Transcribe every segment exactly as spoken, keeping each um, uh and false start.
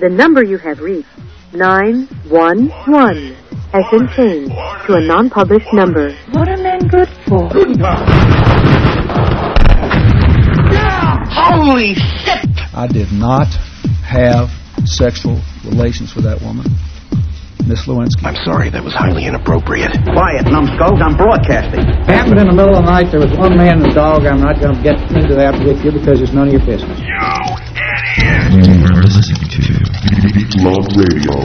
The number you have reached, nine one one, has been changed to a non-published number. What are men good for? Holy shit! I did not have sexual relations with that woman, Miss Lewinsky. I'm sorry, that was highly inappropriate. Quiet, numbskulls, I'm broadcasting. Happened in the middle of the night. There was one man and a dog. I'm not going to get into that with you because it's none of your business. You idiot! You are listening to Beat Love Radio.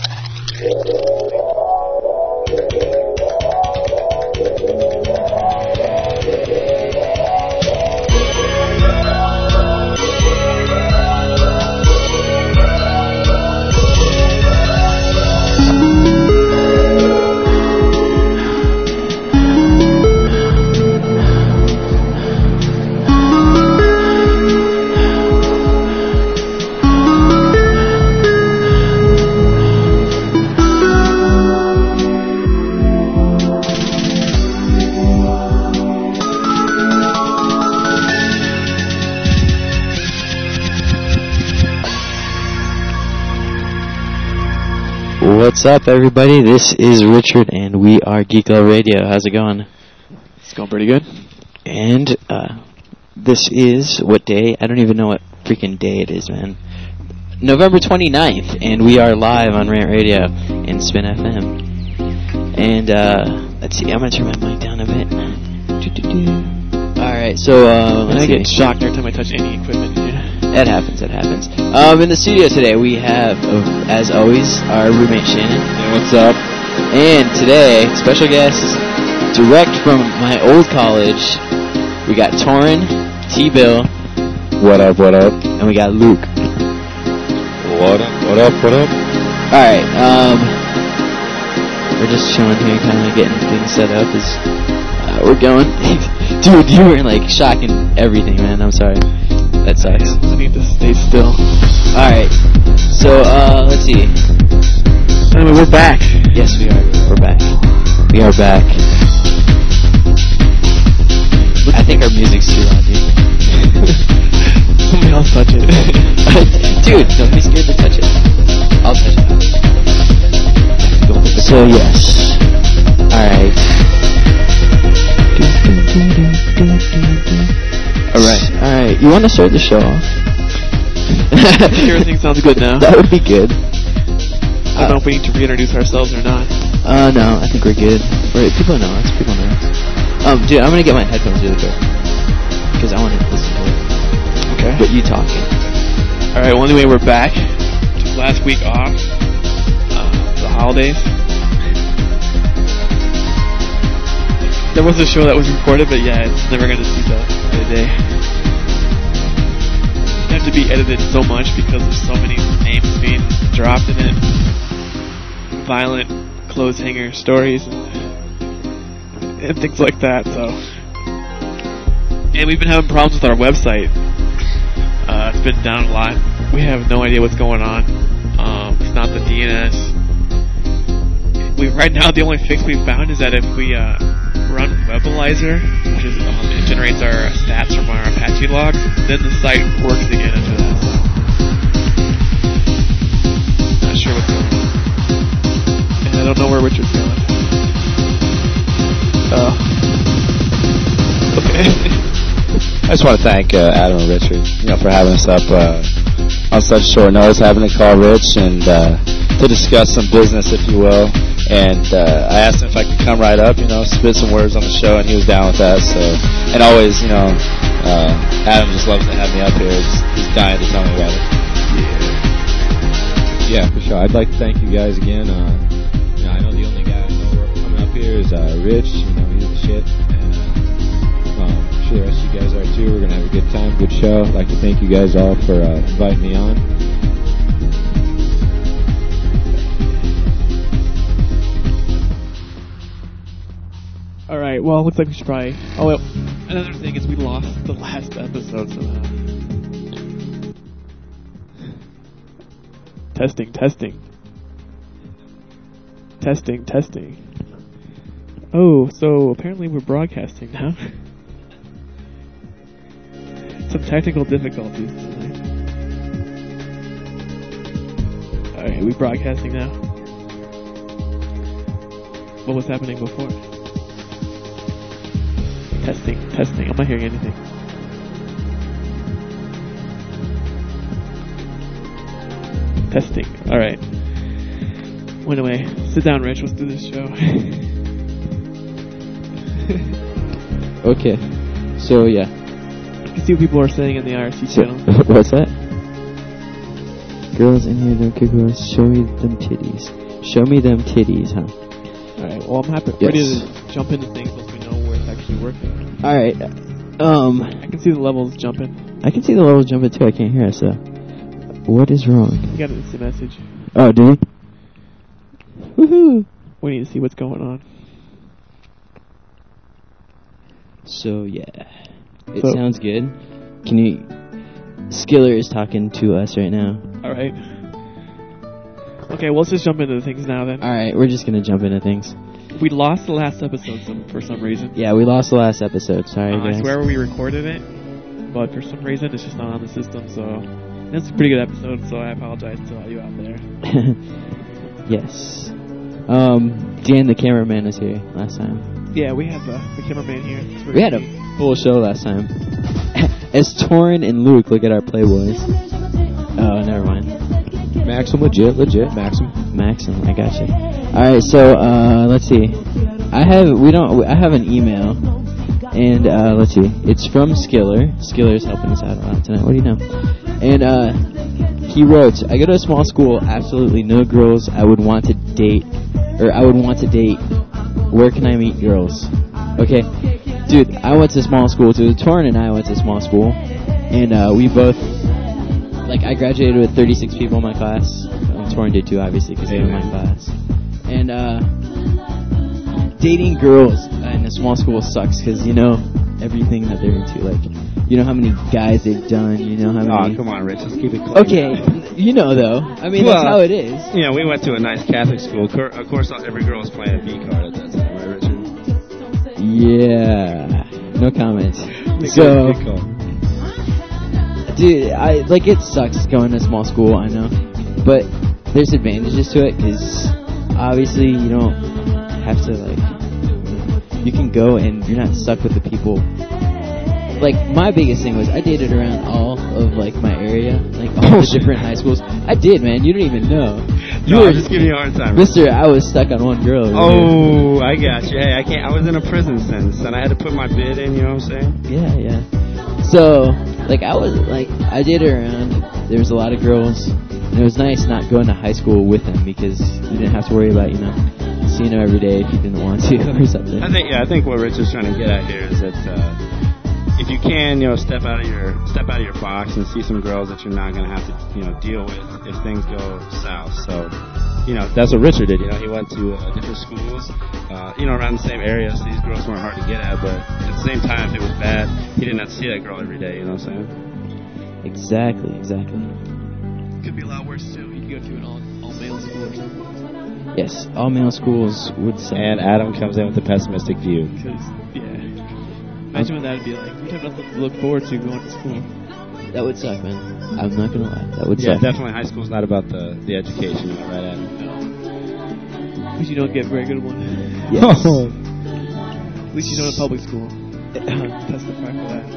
What's up, everybody? This is Richard, and we are Geek Love Radio. How's it going? It's going pretty good. And uh, this is what day? I don't even know what freaking day it is, man. November twenty-ninth, and we are live on Rant Radio and Spin F M. And uh, let's see, I'm gonna turn my mic down a bit. All right, so uh, let's I see. get shocked every time I touch any equipment here. That happens, that happens. Um, in the studio today, we have, uh, as always, our roommate Shannon. Hey, what's up? And today, special guest, direct from my old college, we got Torin, T-Bill. What up, what up? And we got Luke. What up, what up, what up? Alright, um, we're just chilling here, kind of getting things set up as uh, we're going. Dude, you were like shocking everything, man. I'm sorry. That sucks. I need to stay still. Alright, so, uh, let's see. Anyway, we're back. Yes, we are. We're back. We are back. I think our music's too loud, dude. Somebody else touch it. Dude, don't be scared to touch it. I'll touch it. So, yes. Alright. Alright, alright. You want to start the show off? Everything sounds good now. That would be good. I don't know if we need to reintroduce ourselves or not. Uh, no, I think we're good. Right, people know us. People know us. Um, dude, I'm gonna get my headphones really quick. Because I want to listen to it. Okay. But you talking. Alright, well, anyway, we're back. Just last week off. Uh, the holidays. There was a show that was recorded, but yeah, it's never gonna see the light of day. It have to be edited so much because there's so many names being dropped in it. Violent clothes hanger stories and, and things like that, so. And we've been having problems with our website. Uh, it's been down a lot. We have no idea what's going on. Um, it's not the D N S. We, right now, the only fix we found is that if we uh, run Webalizer, which is um, it generates our stats from our Apache logs, then the site works again after that. So. Not sure what's going on. And I don't know where Richard's going. Oh. Okay. I just want to thank uh, Adam and Richard, you know, for having us up uh, on such short notice, having to call Rich and uh, to discuss some business, if you will. And uh, I asked him if I could come right up, you know, spit some words on the show, and he was down with that. So, and always, you know, uh, Adam just loves to have me up here. He's, he's dying to tell me about it. Yeah, for sure. I'd like to thank you guys again. Uh, you know, I know the only guy I know coming up here is uh, Rich. You know, he's the shit. And uh, um, I'm sure the rest of you guys are too. We're gonna have a good time, good show. I'd like to thank you guys all for uh, inviting me on. Alright, well, it looks like we should probably... Oh, well, another thing is we lost the last episode somehow. Testing, testing. Testing, testing. Oh, so apparently we're broadcasting now. Some technical difficulties tonight. Are we broadcasting now? What was happening before? Testing, testing. I'm not hearing anything. Testing. Alright. Went away. Sit down, Rich. Let's do this show. Okay. So, yeah. You can see what people are saying in the I R C So, channel. what's that? Girls in here don't kick girls. Show me them titties. Show me them titties, huh? Alright, well, I'm happy, Yes. ready to jump into things once we know where it's actually working. Alright. Um, I can see the levels jumping. I can see the levels jumping too. I can't hear us, though. What is wrong? You got an instant message. Oh, did he? Woohoo! We need to see what's going on. So, yeah. It So- sounds good. Can you... Skiller is talking to us right now. Alright. Okay, well, let's just jump into things now then. Alright, we're just gonna jump into things. We lost the last episode some, for some reason. Yeah, we lost the last episode. Sorry, Uh, guys. I swear we recorded it, but for some reason it's just not on the system, so... It's a pretty good episode, so I apologize to all you out there. Yes. Um, Dan, the cameraman, is here last time. Yeah, we had the, the cameraman here. It's We had a pretty- full show last time. As Torin and Luke look at our Playboys. Oh, never mind. Maxim, legit, legit, Maxim. Maxim, I got you. Alright, so, uh, let's see. I have, we don't, I have an email. And, uh, let's see. It's from Skiller. Skiller's helping us out a lot tonight. What do you know? And, uh, he wrote, I go to a small school, absolutely no girls I would want to date, or I would want to date. Where can I meet girls? Okay. Dude, I went to small school too. Torin and I went to small school. And, uh, we both, like, I graduated with thirty-six people in my class. Um, Torin did too, obviously, because they were in my class. And, uh, dating girls in a small school sucks, because you know everything that they're into. Like, you know how many guys they've done, you know how many... Oh, come on, Rich. Let's keep it clean. Okay, you know, though. I mean, Well, that's how it is. You know, we went to a nice Catholic school. Cor- Of course, every girl was playing a B card at that time, right, Richard? Yeah. No comment. Good- So, good call. dude, I like it sucks going to small school, I know. But there's advantages to it, because obviously you don't have to, like... You can go and you're not stuck with the people. Like, my biggest thing was I dated around all of, like, my area. Like, all the different high schools. I did, man. You don't even know. You No, were I'm just giving you a hard time. Mister, I was stuck on one girl. Oh, I got you. Hey, I can't. I was in a prison sentence, and I had to put my bid in. You know what I'm saying? Yeah, yeah. So, like, I was, like, I dated around. There was a lot of girls. And it was nice not going to high school with them, because you didn't have to worry about, you know, seeing them every day if you didn't want to or something. I think. Yeah, I think what Rich is trying to get at here is that uh, if you can, you know, step out of your step out of your box and see some girls that you're not going to have to, you know, deal with if things go south. So, you know, that's what Richard did. You know, he went to uh, different schools, uh, you know, around the same area, so these girls weren't hard to get at. But at the same time, if it was bad, he didn't have to see that girl every day. You know what I'm saying? Exactly, exactly. Could be a lot worse too. You could go to an all, all male school or something. Yes, all male schools would suck. And Adam comes in with a pessimistic view. Because, yeah. Imagine what that would be like. You'd have nothing to look forward to going to school. That would suck, man. I'm not gonna lie. That would Yeah, suck. definitely. High school's not about the the education, you know, right, Adam? At least you don't get very good one. Yes. At least you don't in public school. Testify for that.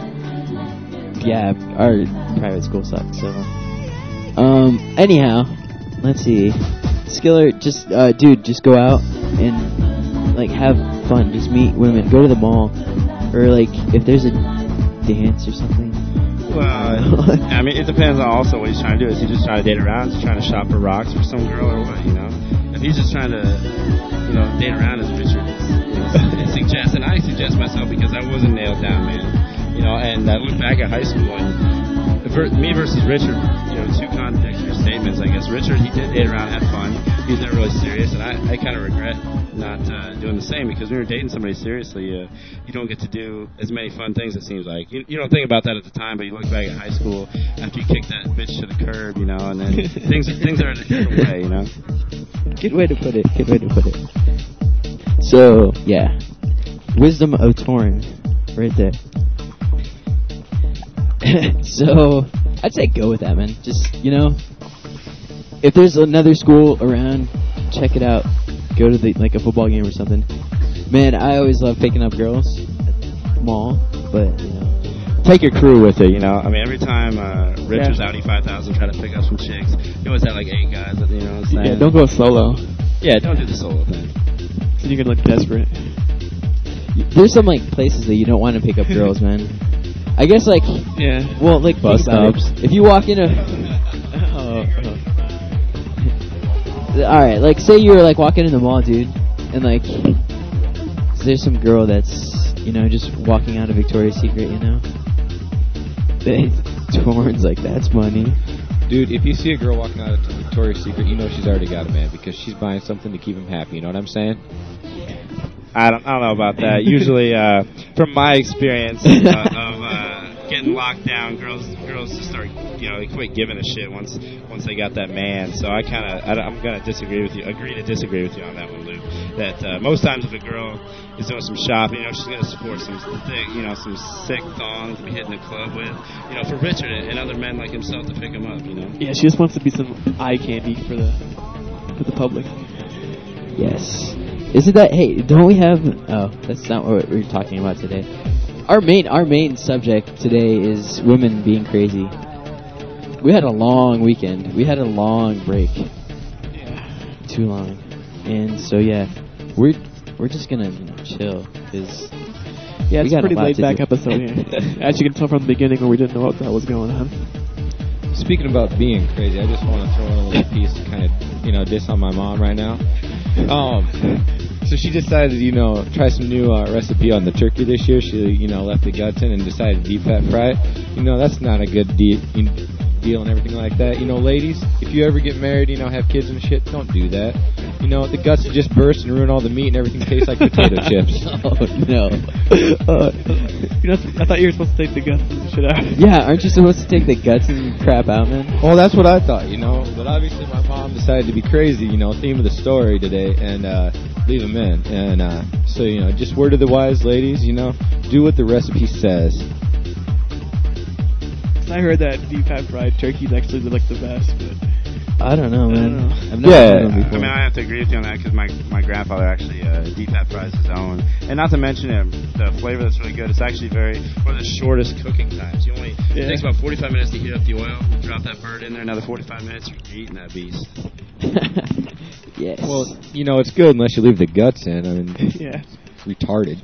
Yeah, our private school sucks, so... Um, anyhow, let's see. Skiller, just, uh, dude, just go out and, like, have fun. Just meet women. Go to the mall. Or, like, if there's a dance or something. Well, I mean, it depends on also what he's trying to do. Is he just trying to date around? Is he trying to shop for rocks for some girl or what, you know? If he's just trying to, you know, date around as Richard you know, suggests, and I suggest myself because I wasn't nailed down, man. You know, and I look back at high school and ver- me versus Richard, you know, two contradictory statements, I guess. Richard, he did date around, had fun. He was never really serious, and I, I kind of regret not uh, doing the same because when you're dating somebody seriously, uh, you don't get to do as many fun things, it seems like. You, you don't think about that at the time, but you look back at high school after you kick that bitch to the curb, you know, and then things, things are in a different way, you know? Good way to put it. Good way to put it. So, yeah. Wisdom of Torin. Right there. So, I'd say go with that, man. Just, you know, if there's another school around, check it out. Go to the like a football game or something. Man, I always love picking up girls at the mall, but you know. Take your crew with it, you know. I mean, every time uh, Rich Yeah. was Audi five thousand trying to pick up some chicks, he always had like eight guys. You know what I'm saying? Yeah, don't go solo. Yeah, don't do the solo thing. So you can look desperate. There's some like places that you don't want to pick up girls, man. I guess like Yeah. well, like Bus think about it. stops. If you walk in a Oh, all right, like say you're like walking in the mall, dude, and like there's some girl that's you know just walking out of Victoria's Secret, you know. Torn's like that's money. Dude, if you see a girl walking out of Victoria's Secret, you know she's already got a man because she's buying something to keep him happy. You know what I'm saying? I don't, I don't know about that. Usually, uh, from my experience uh, of uh, getting locked down, girls girls just start, you know, they quit giving a shit once once they got that man. So I kind of, I'm gonna disagree with you, agree to disagree with you on that one, Luke. That uh, most times if a girl is doing some shopping, you know, she's gonna support some thick, you know, some sick thongs to be hitting the club with, you know, for Richard and other men like himself to pick him up, you know. yeah, she just wants to be some eye candy for the for the public. Yes. Isn't that? Hey, don't we have? Oh, that's not what we're talking about today. Our main our main subject today is women being crazy. We had a long weekend. We had a long break. Yeah. Too long, and so yeah, we're we're just gonna you know chill because Yeah, We it's a got a pretty lot laid to back do. episode here. As you can tell from the beginning where we didn't know what the hell was going on. Speaking about being crazy, I just want to throw in a little piece to kind of, you know, diss on my mom right now. Um, so she decided to, you know, try some new uh, recipe on the turkey this year. She, you know, left the guts in and decided to deep fat fry it. You know, that's not a good de- deal and everything like that. You know, ladies, if you ever get married, you know, have kids and shit, don't do that. You know, the guts just burst and ruin all the meat and everything tastes like potato chips. Oh no! Uh, you're not, I thought you were supposed to take the guts and shit out. Yeah, aren't you supposed to take the guts and crap out, man? Well, that's what I thought, you know. But obviously, my mom decided to be crazy, you know, theme of the story today, and uh, leave them in. And uh, so, you know, just word of the wise, ladies, you know, do what the recipe says. I heard that deep fat fried turkey is actually like the best, but I don't know, I man. don't know. I've never Yeah, had one I before. mean, I have to agree with you on that because my, my grandfather actually uh, deep fat fries his own. And not to mention it, the flavor that's really good. It's actually very one of the shortest cooking times. You only Yeah. It takes about forty-five minutes to heat up the oil. Drop that bird in there, another forty-five minutes, you're eating that beast. Yes. Well, you know, it's good unless you leave the guts in. I mean, yeah. it's retarded.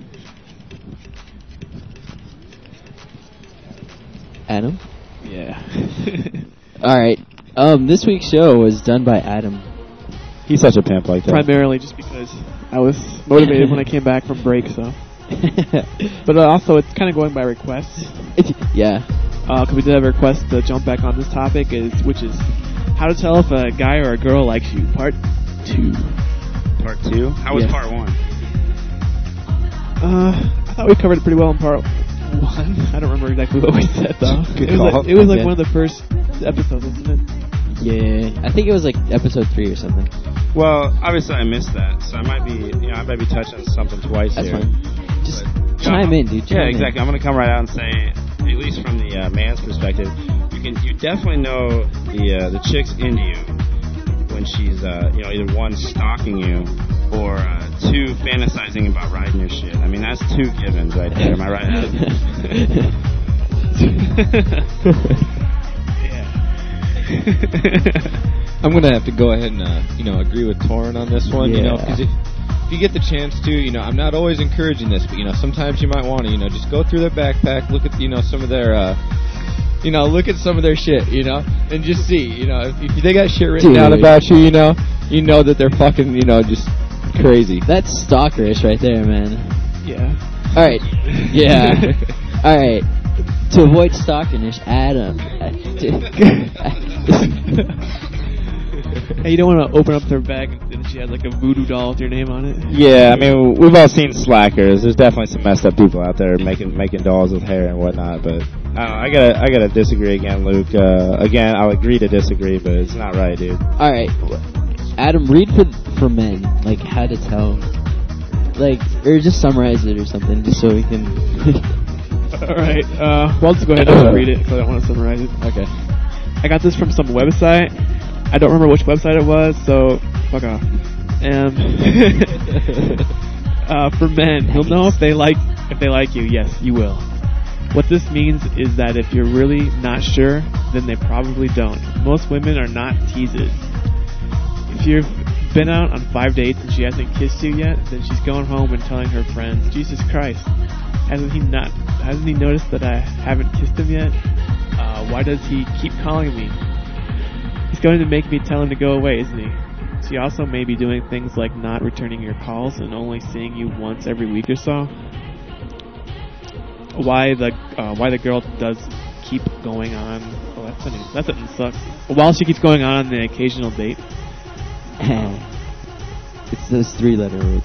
Adam. Yeah. All right. Um, this week's show was done by Adam. He's such a pimp like that. Primarily just because I was motivated when I came back from break, so. But uh, also, it's kind of going by requests. Yeah. Because we did have a request to jump back on this topic, is which is how to tell if a guy or a girl likes you. Part two. Part two? How was Yes. part one? Uh, I thought we covered it pretty well in part one. I don't remember exactly what we said though. Good it was call. like, it was like Okay. one of the first episodes, wasn't it? Yeah. I think it was like episode three or something. Well, obviously I missed that, so I might be, you know, I might be touching on something twice That's here. fine. Just But- chime in, dude. Chime Yeah, in. exactly. I'm going to come right out and say, at least from the uh, man's perspective, you can you definitely know the uh, the chick's into you when she's uh, you know either one stalking you or uh, two fantasizing about riding your shit. I mean that's two givens right there. Am I right? Adam? Yeah. I'm gonna have to go ahead and uh, you know agree with Torrin on this one. You know, Yeah. because if, if you get the chance to, you know, I'm not always encouraging this, but you know, sometimes you might want to, you know, just go through their backpack, look at you know some of their, uh, you know, look at some of their shit, you know, and just see, you know, if, if they got shit written Dude. down about you, you know, you know that they're fucking, you know, just crazy. That's stalkerish right there, man. Yeah. All right. Yeah. All right. To avoid stalkerish, Adam. Hey, you don't want to open up their bag and she has like a voodoo doll with your name on it. Yeah, I mean we've all seen slackers. There's definitely some messed up people out there making making dolls with hair and whatnot. But I don't know. I gotta I gotta disagree again, Luke. Uh, again, I'll agree to disagree, but it's not right, dude. All right, Adam, read for for men, like how to tell, like, or just summarize it or something, just so we can. All right. Uh, well, I'll just go ahead and read it because I don't want to summarize it. Okay. I got this from some website. I don't remember which website it was, so fuck off. And uh, for men, you'll know if they like if they like you. Yes, you will. What this means is that if you're really not sure, then they probably don't. Most women are not teasers. If you've been out on five dates and she hasn't kissed you yet, then she's going home and telling her friends, Jesus Christ, hasn't he not? Hasn't he noticed that I haven't kissed him yet? Uh, why does he keep calling me? He's going to make me tell him to go away, isn't he? She also may be doing things like not returning your calls and only seeing you once every week or so. Why the uh, why the girl does keep going on? Oh, that's funny. That sentence sucks. While she keeps going on the occasional date. It's those three-letter words.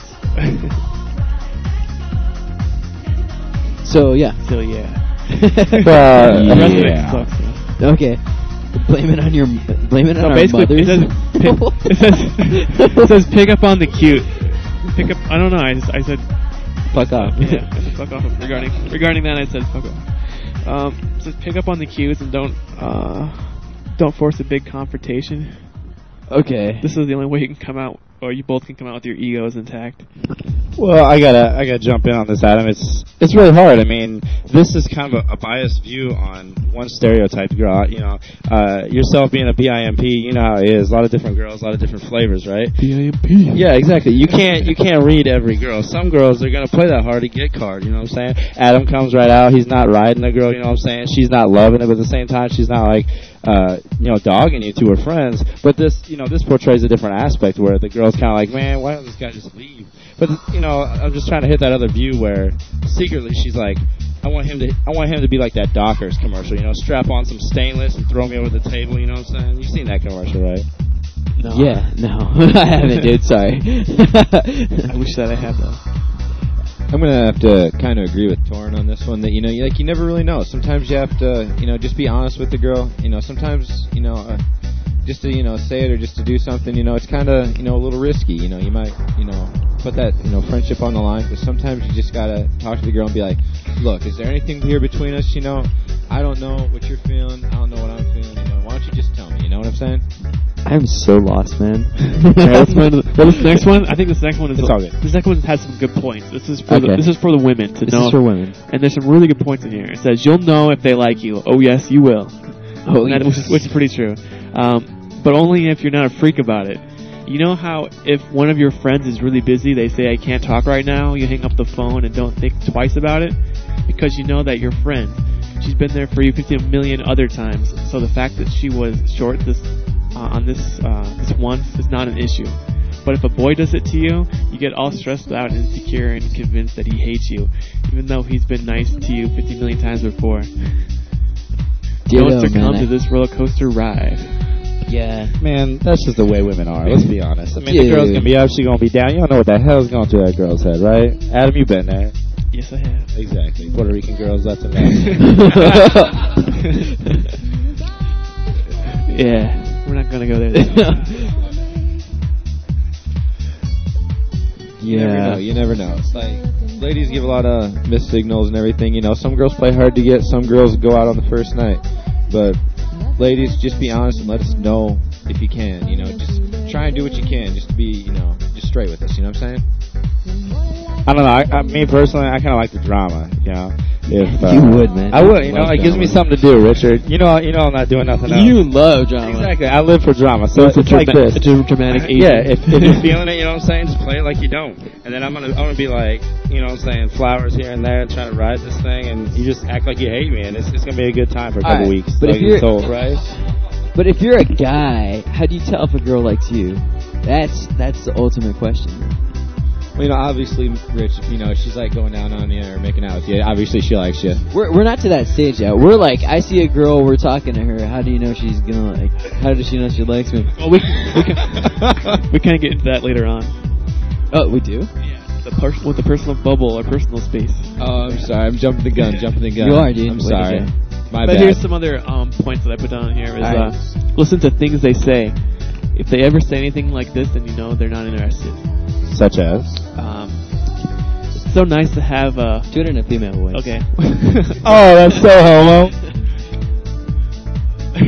So yeah. So yeah. uh, the rest yeah. of it sucks. Okay. Blame it on your. Blame it on so our basically, mothers. It says, pick, it says it says pick up on the cute. Pick up. I don't know. I just I said. Fuck off. Yeah, I said fuck off. Regarding regarding that, I said fuck off. Um, it says pick up on the cues and don't uh, don't force a big confrontation. Okay. This is the only way you can come out, or you both can come out with your egos intact. Well, I gotta, I gotta jump in on this, Adam. It's, it's really hard. I mean, this is kind of a, a biased view on one stereotype girl. You know, uh, yourself being a B I M P, you know how it is. A lot of different girls, a lot of different flavors, right? B I M P. Yeah, exactly. You can't, you can't read every girl. Some girls are gonna play that hard to get card. You know what I'm saying? Adam comes right out. He's not riding the girl. You know what I'm saying? She's not loving it, but at the same time, she's not like, uh, you know, dogging you to her friends. But this, you know, this portrays a different aspect where the girl's kind of like, man, why doesn't this guy just leave? But you know, I'm just trying to hit that other view where secretly she's like, I want him to, I want him to be like that Dockers commercial, you know, strap on some stainless and throw me over the table. You know what I'm saying? You've seen that commercial, right? No. Yeah, no, I haven't, dude. Sorry. I wish that I had though. I'm gonna have to kind of agree with Torrin on this one. That you know, you, like you never really know. Sometimes you have to, you know, just be honest with the girl. You know, sometimes you know. Uh, just to, you know, say it or just to do something, you know, it's kind of, you know, a little risky. You know, you might, you know, put that, you know, friendship on the line, but sometimes you just gotta talk to the girl and be like, look, is there anything here between us? You know, I don't know what you're feeling. I don't know what I'm feeling. You know, why don't you just tell me? You know what I'm saying? I'm so lost, man. Alright, let's move to the, well, this next one, I think this next one is It's all good. This next one has some good points. This is for Okay. the, this is for the women to This know. is for women. And there's some really good points in here. It says you'll know if they like you. Oh yes, you will. Oh, That- which, is, which is pretty true. Um, but only if you're not a freak about it. You know how if one of your friends is really busy, they say, I can't talk right now, you hang up the phone and don't think twice about it? Because you know that your friend, she's been there for you fifty million other times, so the fact that she was short this uh, on this uh, this once is not an issue. But if a boy does it to you, you get all stressed out and insecure and convinced that he hates you, even though he's been nice to you fifty million times before. Ditto, Don't succumb man, to I- this roller coaster ride. Yeah. Man, that's just the way women are. Let's be honest. I mean, the Dude. girl's gonna be up, she's gonna be down. You don't know what the hell's going through that girl's head, right? Adam, you've been there. Yes, I have. Exactly. Puerto Rican girls, that's a mess. Yeah, we're not gonna go there. You never know. Yeah. You never know. It's like ladies give a lot of missed signals and everything. You know, some girls play hard to get. Some girls go out on the first night. But ladies, just be honest and let us know if you can. You know, just try and do what you can, just to be, you know, just straight with us. You know what I'm saying? I don't know. I, I, me personally, I kind of like the drama. You know, if uh, You would, man. I would. You know, Love it gives me drama. something to do, Richard. You know, you know, I'm not doing nothing else. You love drama. Exactly. I live for drama, so It's it's, a like drama- this. it's a dramatic agent. Yeah, if, if you're feeling it, you know what I'm saying, just play it like you don't. And then I'm gonna, I'm gonna be like, you know what I'm saying, flowers here and there, trying to ride this thing, and you just act like you hate me, and it's, it's gonna be a good time for a couple Alright, weeks. but like if you're- it's told, right? But if you're a guy, how do you tell if a girl likes you? That's that's the ultimate question. Well, you know, obviously, Rich, if, you know, she's like going down on you or making out with you, obviously she likes you. We're we're not to that stage yet. We're like, I see a girl, we're talking to her. How do you know she's gonna like? How does she know she likes me? Well, we we can we kind of get into that later on. Oh, we do. Yeah, the per- with the personal bubble or personal space. Oh, I'm sorry. I'm jumping the gun, jumping the gun. You are, dude. I'm What sorry. did you My but bad. here's some other um, points that I put down here. Is Alright. uh, listen to things they say. If they ever say anything like this, then you know they're not interested. Such as? Um, it's so nice to have a. Do it in a female voice. Okay. Oh, that's so homo.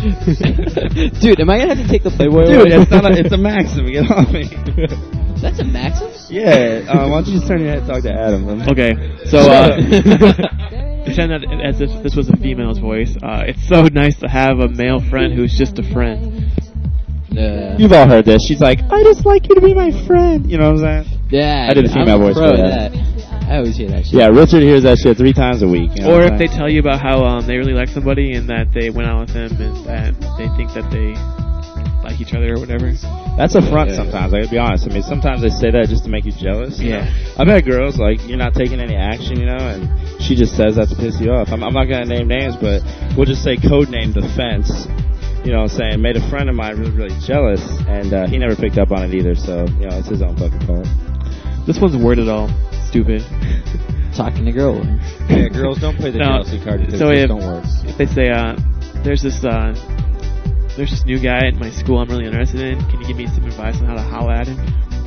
Dude, am I gonna have to take the Playboy Dude, away? it's not. A, it's a Maxim. Get off me. That's a Maxim? Yeah. Uh, why don't you just turn your head and talk to Adam? Man? Okay, so uh, pretend that as if this was a female's voice. Uh, it's so nice to have a male friend who's just a friend. Uh, You've all heard this. She's like, I just like you to be my friend. You know what I'm saying? yeah, I did a female I'm voice pro for at that. I always hear that shit. Yeah, Richard hears that shit three times a week. You know Or what I'm if they saying? tell you about how um, they really like somebody and that they went out with them and that they think that they like each other or whatever. That's a front Yeah. sometimes, I gotta be honest. I mean, sometimes they say that just to make you jealous. You Yeah. know? I've had girls, like, you're not taking any action, you know, and she just says that to piss you off. I'm, I'm not gonna name names, but we'll just say codename Defense. You know what I'm saying? Made a friend of mine really, really jealous, and uh, he never picked up on it either, so, you know, it's his own fucking fault. This one's worded all stupid. Talking to girl. Yeah, girls, don't play the No, jealousy card because so it if- don't work. If they say, uh, there's this, uh, there's this new guy at my school I'm really interested in, can you give me some advice on how to holla at him?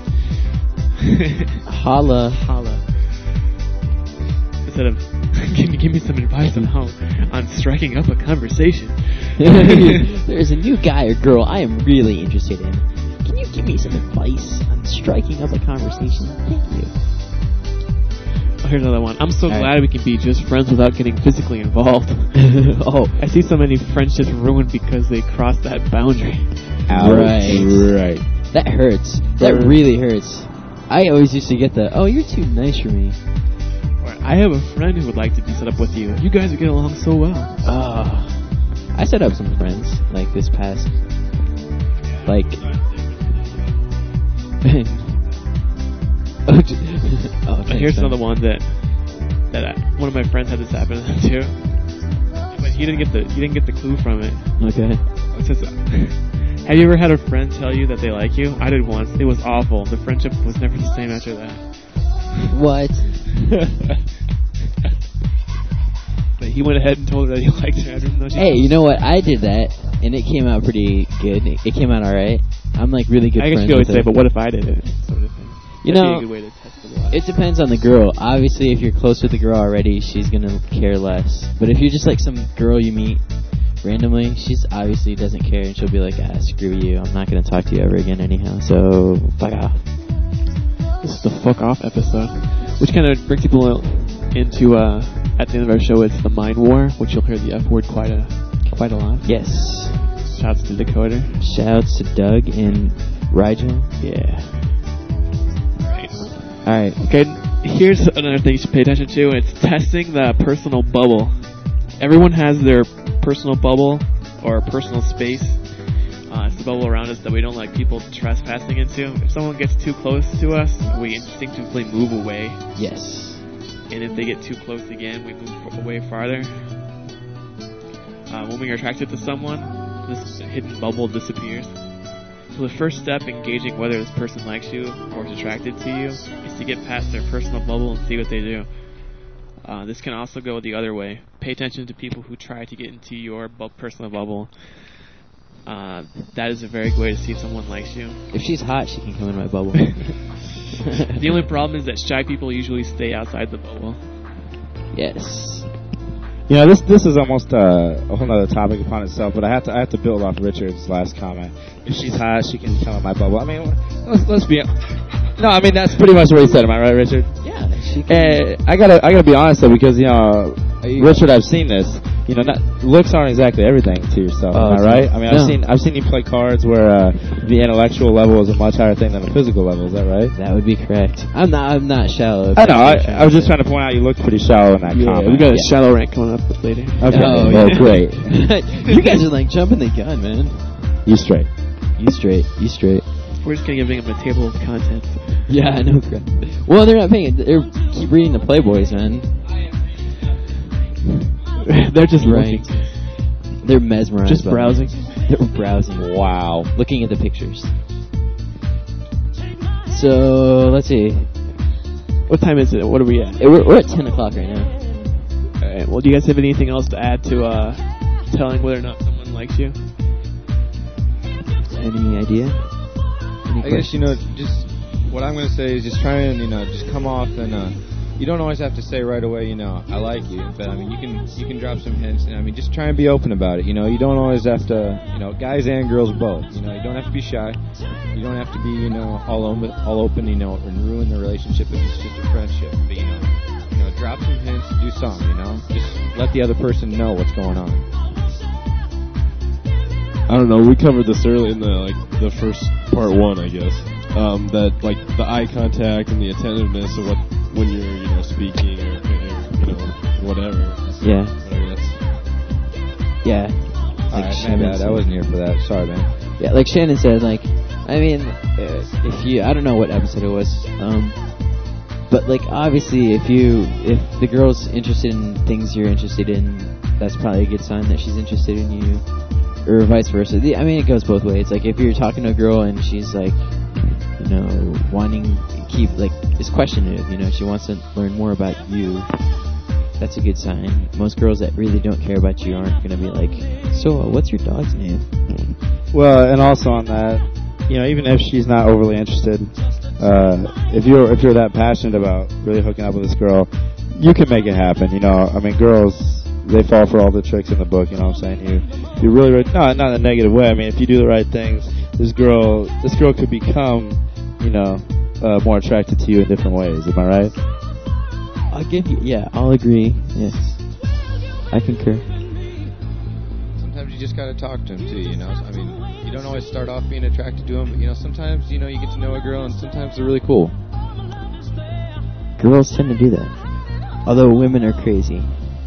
Holla. Holla. Instead of, can you give me some advice on how, on striking up a conversation? There's a new guy or girl I am really interested in. Can you give me some advice on striking up a conversation? Thank you. Oh, here's another one. I'm so All glad right. we can be just friends without getting physically involved. Oh, I see so many friendships ruined because they cross that boundary. Right. Right. that hurts. That really hurts. I always used to get the, oh, you're too nice for me. Or, I have a friend who would like to be set up with you. You guys would get along so well. Oh. I set up some friends, like, this past, like, oh, j- oh, And thanks, here's man. another one that that I, one of my friends had this happen to them too. But he didn't get the he didn't get the clue from it. Okay. It says, have you ever had a friend tell you that they like you? I did once. It was awful. The friendship was never the same after that. What? But he went ahead and told her that he liked her. I didn't know she Hey, you know what? I did that, and it came out pretty good. It, it came out alright. I'm like really good I guess friends you always with say, her. but what if I did it? Sort of thing. You That'd know, be a good way to test the water. it depends on the girl. Obviously, if you're close with the girl already, she's gonna care less. But if you're just like some girl you meet randomly, she's obviously doesn't care, and she'll be like, ah, screw you. I'm not gonna talk to you ever again anyhow. So fuck off. This is the fuck off episode, which kind of brings people into uh, at the end of our show. It's the mind war, which you'll hear the F word quite a quite a lot. Yes. Shouts to Dakota. Shouts to Doug and Rigel. Yeah. Right. All right. Okay. Here's another thing you should pay attention to. It's testing the personal bubble. Everyone has their personal bubble or personal space. Uh, it's the bubble around us that we don't like people trespassing into. If someone gets too close to us, we instinctively move away. Yes. And if they get too close again, we move f- away farther. Uh, when we are attracted to someone, this hidden bubble disappears. So the first step in gauging whether this person likes you or is attracted to you is to get past their personal bubble and see what they do. Uh, this can also go the other way. Pay attention to people who try to get into your bu- personal bubble. Uh, that is a very good way to see if someone likes you. If she's hot, she can come in my bubble. The only problem is that shy people usually stay outside the bubble. Yes. You know, this this is almost uh, a whole other topic upon itself, but I have to I have to build off Richard's last comment. If she's hot, she can come in my bubble. I mean, let's let's be. No, I mean that's pretty much what he said. Am I right, Richard? Yeah, she can. And I gotta I gotta be honest though, because you know, Richard, I've seen this. You know, not, looks aren't exactly everything to yourself. Oh, am I right? I mean, I've no. seen I've seen you play cards where uh, the intellectual level is a much higher thing than the physical level. Is that right? That would be correct. I'm not. I'm not shallow. I know. I, I was just trying to point out you looked pretty shallow in that Yeah, comment. we got a Yeah. shallow rank coming up later. Okay. Oh, well, yeah. great. You guys are like jumping the gun, man. You straight. You straight. You straight. We're just gonna give them a table of contents. Yeah, I know. Crap. Well, they're not paying. They keep reading the Playboys, man. They're just Right. looking. They're mesmerized. Just by browsing. them. They're browsing. Wow. Looking at the pictures. So let's see. What time is it? What are we at? Eh, We're, we're at ten o'clock right now. Alright, well, do you guys have anything else to add to uh, telling whether or not someone likes you? Any idea? Any I guess, you know, just what I'm going to say is just try and, you know, just come off and uh, you don't always have to say right away, you know, I like you. But I mean, you can you can drop some hints, and I mean, just try and be open about it. You know, you don't always have to, you know, guys and girls both. You know, you don't have to be shy. You don't have to be, you know, all open, all open, you know, and ruin the relationship if it's just a friendship. But you know, you know, drop some hints, do something. You know, just let the other person know what's going on. I don't know. We covered this early in the like the first part one, I guess. Um, that like the eye contact and the attentiveness of what when you're you know speaking or, or you know whatever. Yeah. Whatever that's. Yeah. All right, my bad. I wasn't here for that. Sorry, man. Yeah, like Shannon said, like, I mean, uh, if you, I don't know what episode it was, um, but like obviously, if you, if the girl's interested in things you're interested in, that's probably a good sign that she's interested in you. Or vice versa. The, I mean, it goes both ways. Like, if you're talking to a girl and she's like, you know, wanting to keep, like, is questioning, you know, she wants to learn more about you, that's a good sign. Most girls that really don't care about you aren't going to be like, so, uh, what's your dog's name? Well, and also on that, you know, even if she's not overly interested, uh, if you're if you're that passionate about really hooking up with this girl, you can make it happen. You know, I mean, girls, they fall for all the tricks in the book, you know what I'm saying? You you really, really no, not in a negative way. I mean, if you do the right things, this girl this girl could become, you know, uh, more attracted to you in different ways. Am I right? I'll give you, yeah, I'll agree. Yes. I concur. Sometimes you just gotta talk to him too, you know? I mean, you don't always start off being attracted to him, but you know, sometimes, you know, you get to know a girl and sometimes they're really cool. Girls tend to do that. Although women are crazy.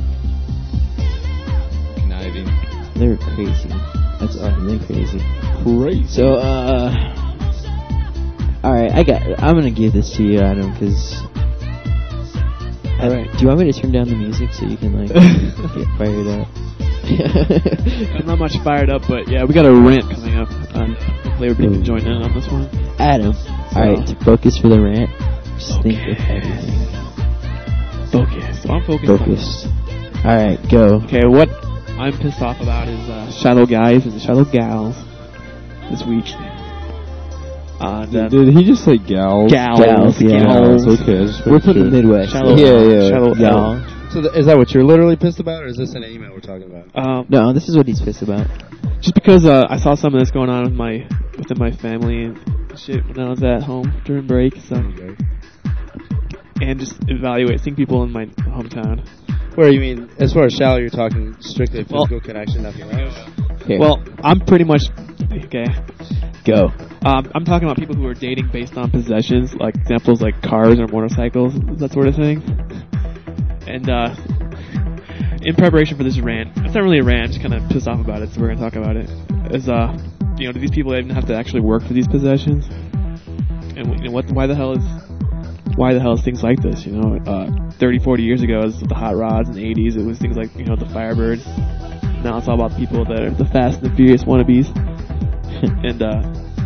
Conniving. They're crazy. That's all. They're crazy. Crazy. So, uh, all right. I got. I'm gonna give this to you, Adam, because. All right. Do you want me to turn down the music so you can like get fired up? I'm not much fired up, but yeah, we got a rant coming up. Um, hopefully, everybody can join in on this one. Adam. So. All right. To focus for the rant, just Okay. think of everything. Focus. So I'm focused. Focus. All right. Go. Okay. What I'm pissed off about is uh, shadow guys and shadow gals this week. Uh, Did, did he just say gals? Gals. Gals, yeah. Gals. Okay. I just We're from the sure. Midwest. Shallow, Yeah, yeah. Shallow, Gal. So th- is that what you're literally pissed about, or is this an email we're talking about? Um, No, this is what he's pissed about. just because uh, I saw some of this going on with my within my family and shit when I was at home during break, so and just evaluate seeing people in my hometown. Where you mean, as far as shallow, you're talking strictly Well- physical connection, nothing else? Here. Well, I'm pretty much okay. Go. Um, I'm talking about people who are dating based on possessions, like examples like cars or motorcycles, that sort of thing. And uh, in preparation for this rant, it's not really a rant, I'm just kind of pissed off about it, so we're going to talk about it. Is, uh, you know, do these people even have to actually work for these possessions? And you know, what? Why the hell is why the hell is things like this? You know, uh, thirty, forty years ago, it was the hot rods. In the eighties, it was things like, you know, the Firebirds. Now it's all about the people that are the Fast and the Furious wannabes. And uh,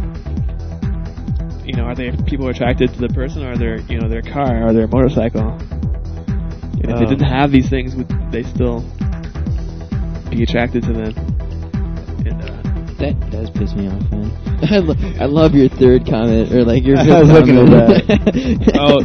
you know, are they people attracted to the person, or their, you know, their car, or their motorcycle? And if Um, they didn't have these things, would they still be attracted to them? And uh, That does piss me off, man. I, lo- I love your third comment, or like your fifth I was looking at comment. that. oh,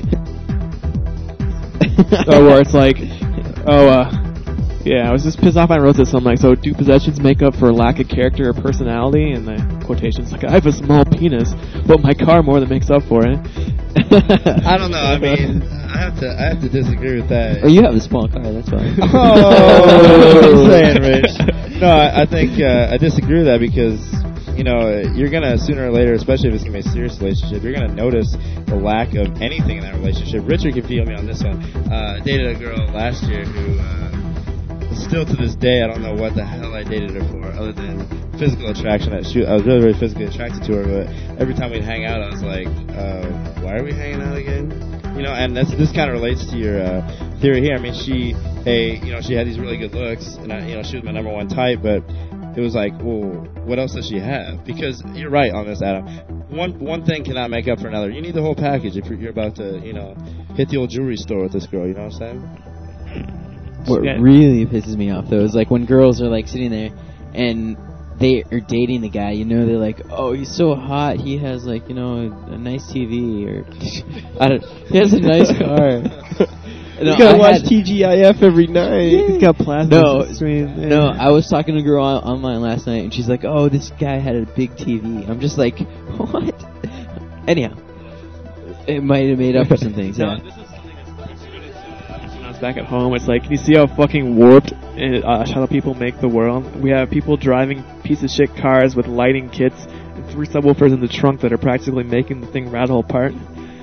oh, where it's like, oh, uh, yeah, I was just pissed off. I wrote this. I'm like, so do possessions make up for lack of character or personality? And the quotation's like, I have a small penis, but my car more than makes up for it. I don't know. I mean, I have to I have to disagree with that. Oh, you have a small car, that's fine. Oh, I'm saying, Rich. No, I, I think uh, I disagree with that because, you know, you're going to, sooner or later, especially if it's going to be a serious relationship, you're going to notice the lack of anything in that relationship. Richard can feel me on this one. Uh, I dated a girl last year who, uh, still to this day, I don't know what the hell I dated her for, other than physical attraction. I, she, I was really, really physically attracted to her, but every time we'd hang out, I was like, uh, why are we hanging out again? You know, and that's, this kind of relates to your uh, theory here. I mean, she, a, you know, she had these really good looks, and I, you know, she was my number one type, but it was like, well, what else does she have? Because you're right on this, Adam. One one thing cannot make up for another. You need the whole package if you're, you're about to, you know, hit the old jewelry store with this girl. You know what I'm saying? What Yeah. really pisses me off, though, is like when girls are like sitting there and they are dating the guy, you know, they're like, oh, he's so hot, he has, like, you know, a, a nice T V, or, I don't, he has a nice car. No, you gotta I watch had, T G I F every night. Yeah. He's got plasma no, screen. Yeah. No, I was talking to a girl on, online last night, and she's like, oh, this guy had a big T V. I'm just like, what? Anyhow, it might have made up for some things, no, yeah. This is something that's pretty good to, when I was back at home, it's like, can you see how fucking warped and, uh, how people make the world? We have people driving piece of shit cars with lighting kits and three subwoofers in the trunk that are practically making the thing rattle apart.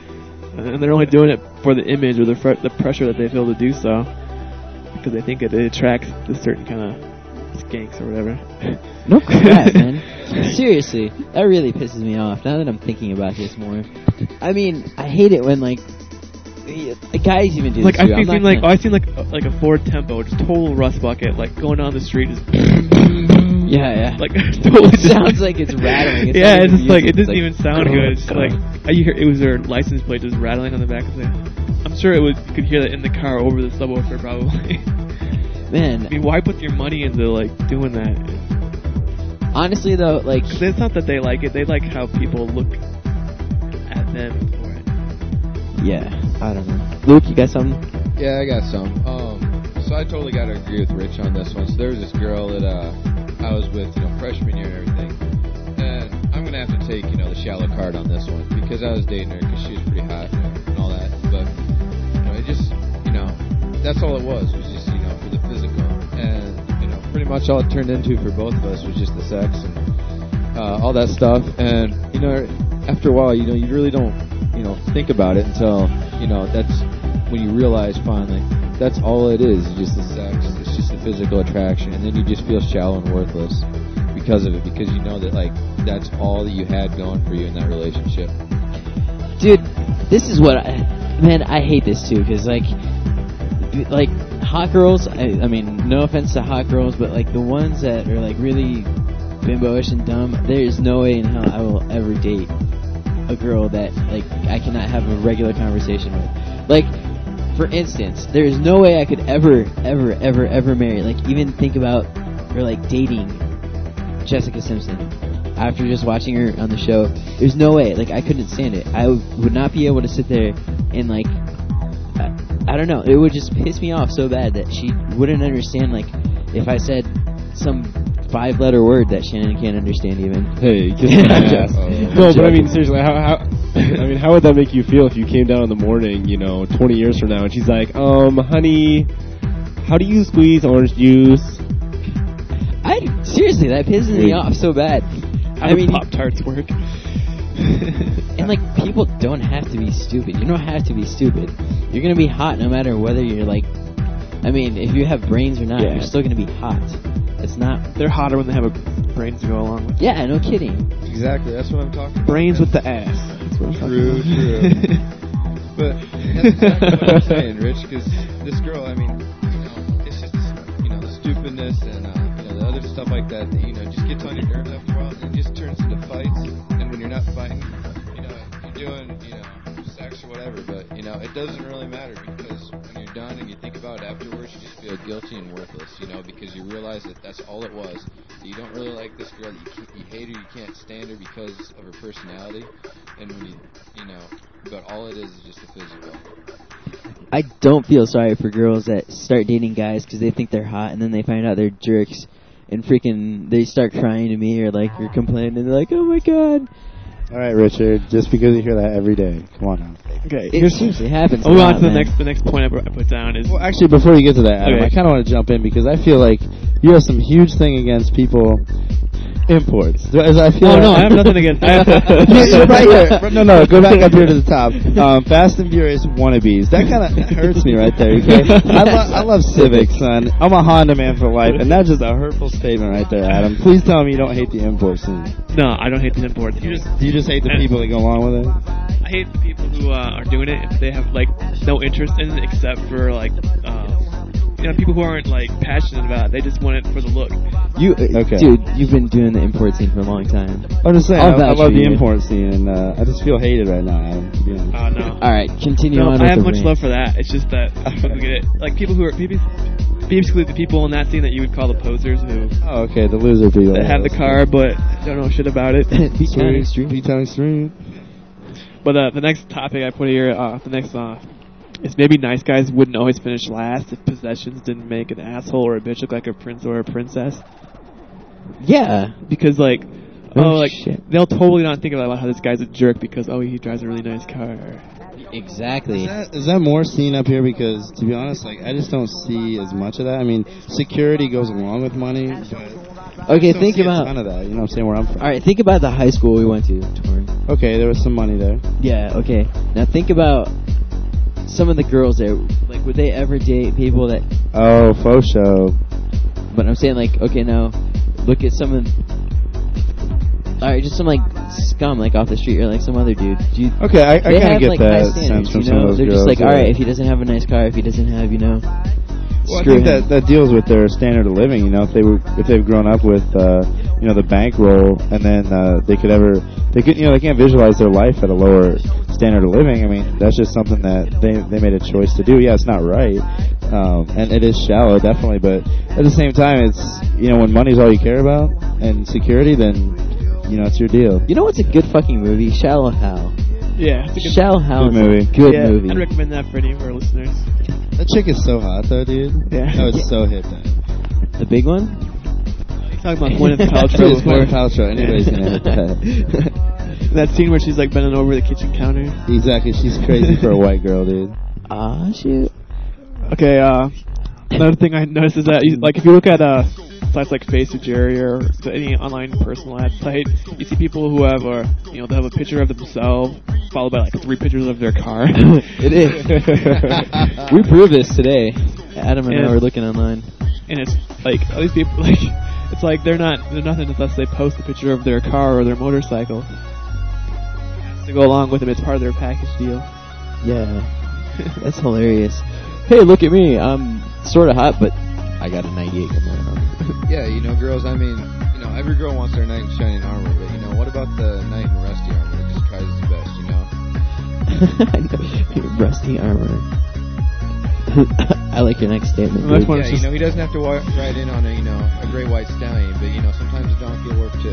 And they're only doing it for the image or the fr- the pressure that they feel to do so, because they think it, it attracts a certain kind of skanks or whatever. No crap, man. Seriously, that really pisses me off. Now that I'm thinking about this more, I mean, I hate it when like the guys even do like this too. I've seen like oh, I've seen like a, like a Ford Tempo, just total rust bucket, like going down the street, just yeah, yeah, like totally it sounds like it's rattling. It's yeah, it's just like it doesn't like, even sound good. It's just like you hear it was their license plate just rattling on the back of the. I'm sure it was. You could hear that in the car over the subwoofer, probably. Man, I mean, why put your money into like doing that? Honestly, though, like it's not that they like it; they like how people look at them for it. Yeah, I don't know. Luke, you got something? Yeah, I got some. Um, so I totally got to agree with Rich on this one. So there was this girl that uh, I was with, you know, freshman year and everything. And I'm going to have to take, you know, the shallow card on this one because I was dating her because she was pretty hot and all that. But, you know, it just, you know, that's all it was, was just, you know, for the physical. And, you know, pretty much all it turned into for both of us was just the sex and uh, all that stuff. And, you know, after a while, you know, you really don't, you know, think about it until, you know, that's when you realize finally that's all it is, just the sex, it's just the physical attraction, and then you just feel shallow and worthless because of it, because you know that, like, that's all that you had going for you in that relationship. Dude, this is what I, man, I hate this too, because, like, like, hot girls, I, I mean, no offense to hot girls, but, like, the ones that are, like, really bimbo-ish and dumb, there is no way in hell I will ever date a girl that, like, I cannot have a regular conversation with. Like, for instance, there is no way I could ever, ever, ever, ever marry, like, even think about, or, like, dating Jessica Simpson after just watching her on the show. There's no way. Like, I couldn't stand it. I w- would not be able to sit there and, like, I, I don't know. It would just piss me off so bad that she wouldn't understand, like, if I said some five-letter word that Shannon can't understand even. Hey, kiss my ass. No, but I mean, seriously, how, how, I mean, how would that make you feel if you came down in the morning, you know, twenty years from now, and she's like, um, honey, how do you squeeze orange juice? I, seriously, that pisses me off so bad. How I mean, Pop-Tarts work? And, like, people don't have to be stupid. You don't have to be stupid. You're going to be hot no matter whether you're, like, I mean, if you have brains or not, yeah. You're still going to be hot. It's not... They're hotter when they have a brains to go along with. Yeah, no kidding. Exactly, that's what I'm talking about. Brains with the ass. That's what I'm true, true. But that's exactly what I'm saying, Rich, because this girl, I mean, you know, it's just, you know, the stupidness and, uh, you know, the other stuff like that that, you know, just gets on your nerves after a while, and it just turns into fights, and when you're not fighting, you know, you're doing, you know, sex or whatever, but, you know, it doesn't really matter, because when you're done and you think about it afterwards, you just feel guilty and worthless, you know, because you realize that that's all it was. You don't really like this girl, you, can't, you hate her, you can't stand her because of her personality, and when you, you know, but all it is is just the physical. I don't feel sorry for girls that start dating guys because they think they're hot, and then they find out they're jerks, and freaking, they start crying to me, or like, or complaining, and they're like, oh my god. Alright, Richard, just because you hear that every day, come on now. Okay, it seriously happens. I'll move on to the man. next, the next point I put down is... Well, actually, before you get to that, Adam, okay. I kind of want to jump in because I feel like you have some huge thing against people... Imports. As I feel oh, like no, I have nothing against... You're right here. No, no, go back up here to the top. Um, Fast and Furious wannabes. That kind of hurts me right there, okay? I, lo- I love Civic, son. I'm a Honda man for life, and that's just a hurtful statement right there, Adam. Please tell me you don't hate the import scene. No, I don't hate the imports. You just, you just hate the people that go along with it? I hate the people who uh, are doing it if they have, like, no interest in it except for, like, uh, you know, people who aren't like passionate about it. They just want it for the look. You, uh, okay. Dude, you've been doing the import scene for a long time. I'm just saying, I'll I, I vouch love for the you. import scene, and uh, I just feel hated right now, Adam, to be honest. Oh, no. All right, continue no, on. I with have the much rant. love for that. It's just that people who get it. Like, people who are, people, basically the people in that scene that you would call the posers who Oh, okay, the loser people. that have the car but don't know shit about it. B-Town Extreme. B-Town Extreme. But uh, the next topic I put here, uh, the next uh, is maybe nice guys wouldn't always finish last if possessions didn't make an asshole or a bitch look like a prince or a princess. Yeah. Because, like, Oh, oh, like, shit. they'll totally not think about how this guy's a jerk because, oh, he drives a really nice car. Exactly. Is that, is that more seen up here? Because, to be honest, like, I just don't see as much of that. I mean, security goes along with money, but... Okay, I don't think see about... a ton of that, you know what I'm saying, where I'm from. All right, think about the high school we went to, Torn. Okay, there was some money there. Yeah, okay. Now think about some of the girls there. Like, would they ever date people that... Oh, faux show. But I'm saying, like, okay, now, look at some of... Alright, just some, like, scum, like, off the street, or, like, some other dude. Do you, Okay, I, I they kind of have, get like, that high sense standards, from you some know? of those They're girls. just like, yeah. alright, if he doesn't have a nice car, if he doesn't have, you know... Well, I screw think him. that, that deals with their standard of living. You know, if they were if they've grown up with uh, you know the bankroll, and then uh, they could ever they could you know they can't visualize their life at a lower standard of living. I mean, that's just something that they they made a choice to do. Yeah, it's not right, um, and it is shallow, definitely. But at the same time, it's you know when money's all you care about and security, then you know it's your deal. You know what's a good fucking movie? Shallow Hal. Yeah, it's a good Shallow Hal. Good movie. Good yeah, movie. I'd recommend that for any of our listeners. That chick is so hot, though, dude. Yeah. That was so hip. Then. The big one? You're talking about Gwyneth Paltrow It's before. Gwyneth Paltrow. Anybody's gonna hit that. That scene where she's like bending over the kitchen counter. Exactly. She's crazy for a white girl, dude. Ah, shoot. Okay, uh, another thing I noticed is that, you, like, if you look at uh, sites like Face or Jerry or any online personal ad site, you see people who have, uh, you know, they have a picture of themselves followed by like three pictures of their car. It is. We proved this today. Adam and, And- I were looking online. And it's like all these people, like, it's like they're not, they're nothing unless they post a picture of their car or their motorcycle. To go along with them, it's part of their package deal. Yeah. That's hilarious. Hey, look at me. I'm sort of hot, but I got a ninety-eight coming around. Yeah, you know, girls, I mean, you know, every girl wants their knight in shining armor, but, you know, what about the knight in rusty armor that just tries his best, you know? I know. Rusty armor. I like your next statement. Well, that's dude. one- Yeah, you know, he doesn't have to wa- ride in on a, you know, a great white stallion, but, you know, sometimes a donkey will work, too.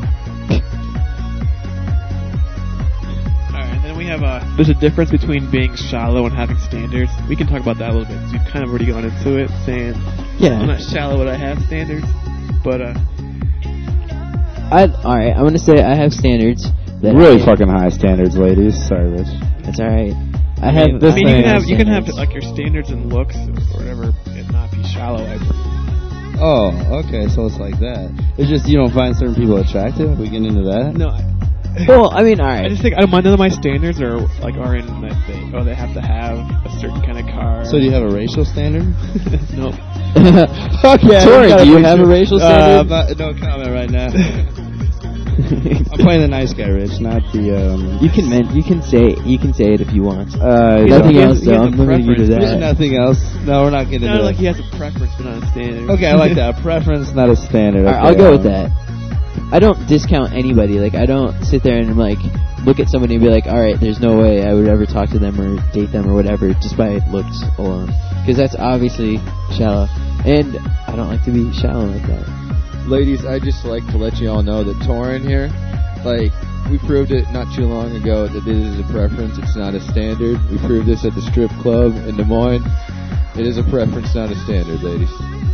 Alright, and then we have a, there's a difference between being shallow and having standards. We can talk about that a little bit, because we've kind of already gone into it, saying, Yeah. I'm not shallow, but I have standards. But, uh, I, alright, I'm gonna say I have standards. That Really I, fucking high standards, ladies. Sorry, Rich. That's alright. I I have. mean, this I mean you thing can have, as you can have, standards. like, your standards and looks, or whatever, and not be shallow, I believe. Oh, okay, so it's like that. It's just you don't find certain people attractive? We get into that? No, I, Well, I mean, I alright. just think, I don't mind none of my standards are, like, are in that they, oh, they have to have a certain kind of car. So do you have a racial standard? No. Okay. Tori, I do you gotta have a make racial sure- standard? Uh, not- no comment right now. I'm playing the nice guy, Rich, not the, um... You can men- you can say you can say it if you want. Uh, He's Nothing he has- else, he though. has I'm a limiting you to preference. that. There's nothing else. No, we're not getting Not into like he that. has a preference, but not a standard. Okay, I like that. A preference, not a standard. Alright, Okay, I'll go um, with that. I don't discount anybody. Like, I don't sit there and, like, look at somebody and be like, alright, there's no way I would ever talk to them or date them or whatever just by looks alone. Because that's obviously shallow. And I don't like to be shallow like that. Ladies, I just like to let you all know that Torin here, like, we proved it not too long ago that this is a preference, it's not a standard. We proved this at the strip club in Des Moines. It is a preference, not a standard, ladies.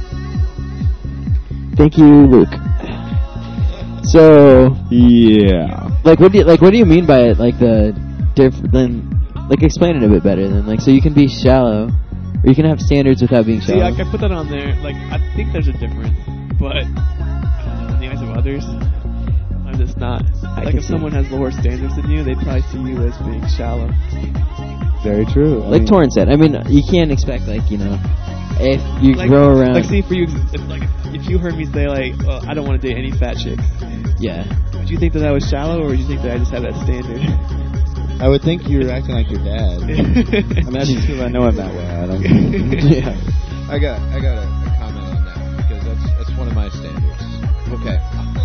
Thank you, Luke. So, Yeah. like, what do you like? What do you mean by it? Like the diff? Then, like, explain it a bit better. Then, like, so you can be shallow, or you can have standards without being See, shallow. like, I put that on there. Like, I think there's a difference, but I don't know, in the eyes of others, I'm just not. I Like, can if see. someone has lower standards than you, they probably see you as being shallow. Very true. I Like mean, Torrance said, I mean, you can't expect, like, you know, if you Like, grow around. like, see, for you, if, like, if you heard me say, like, well, I don't want to date any fat chicks, yeah. would you think that I was shallow, or would you think that I just have that standard? I would think you're acting like your dad. I mean, that's just because I know him that way, Adam. Yeah. I got I got a, a comment on that because that's that's one of my standards. Okay.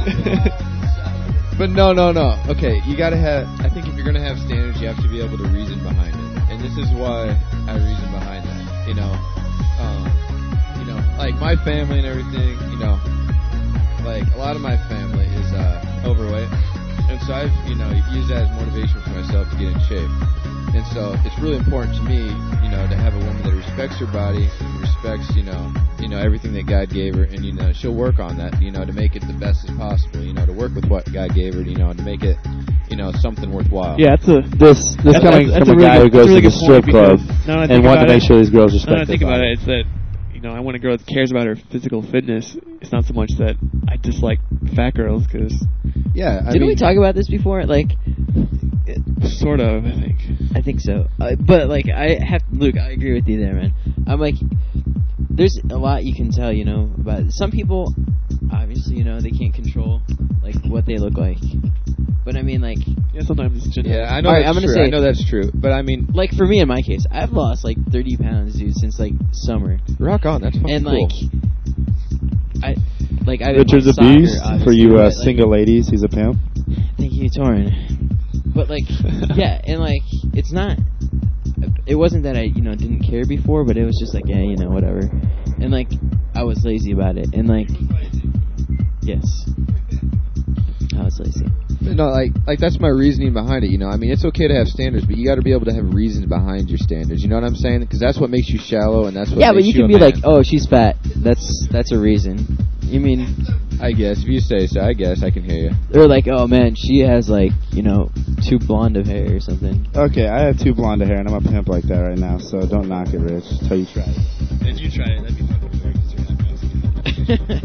But no, no, no. Okay, you gotta have. I think if you're gonna have standards, you have to be able to reason behind it, and this is why I reason behind that. You know, um, you know, like my family and everything. You know, like a lot of my family is uh, overweight, and so I've you know used that as motivation for myself to get in shape. And so it's really important to me, you know, to have a woman that respects her body, and respects, you know, you know everything that God gave her, and you know she'll work on that, you know, to make it the best as possible, you know, to work with what God gave her, you know, to make it, you know, something worthwhile. Yeah, that's a this this that's, coming that's, from that's a, a guy really who goes really to the strip club and wants to make it, sure these girls respect. Now that I think their about body. it, it's that you know I want a girl that cares about her physical fitness. It's not so much that I dislike fat girls because yeah, I didn't mean, we talk about this before? Like. Sort of, I think. I think so. Uh, but, like, I have... Luke, I agree with you there, man. I'm like... There's a lot you can tell, you know, about... Some people, obviously, you know, they can't control, like, what they look like. But, I mean, like... Yeah, sometimes it's genetic. Yeah, I know All right, that's I'm gonna true. say, I know that's true. But, I mean... Like, for me, in my case, I've lost, like, thirty pounds, dude, since, like, summer. Rock on, that's fucking and, cool. like... I... Like, I Richard's a soccer, beast. For obviously, you uh, but, like, single ladies, he's a pimp. Thank you, Torrin. But, like, yeah, and, like, it's not... It wasn't that I, you know, didn't care before, but it was just like, yeah, you know, whatever. And, like, I was lazy about it. And, like... Yes. I was lazy. No, like, like that's my reasoning behind it, you know. I mean, it's okay to have standards, but you got to be able to have reasons behind your standards. You know what I'm saying? Because that's what makes you shallow, and that's what yeah, makes but you you can a be man. like, oh, she's fat. That's that's a reason. You mean... I guess, if you say so, I guess I can hear you. Or like, oh man, she has like, you know, too blonde of hair or something. Okay, I have too blonde of hair, and I'm a pimp like that right now, so don't knock it, Rich, until you try it. Did you try it? That'd be fucking weird, because you're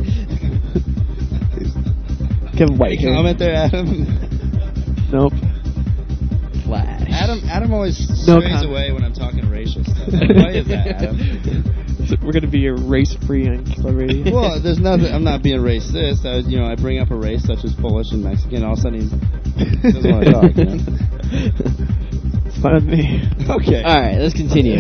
not Kevin White. Any comment there, Adam? Nope. Flash. Adam Adam always No strays comment. away when I'm talking racial stuff. Why is that, Adam? So we're gonna be a race-free on Killer Radio. Well, there's nothing. I'm not being racist. I, you know, I bring up a race such as Polish and Mexican. All of a sudden, he doesn't want to talk. You know? It's fine with me. Okay. All right, let's continue.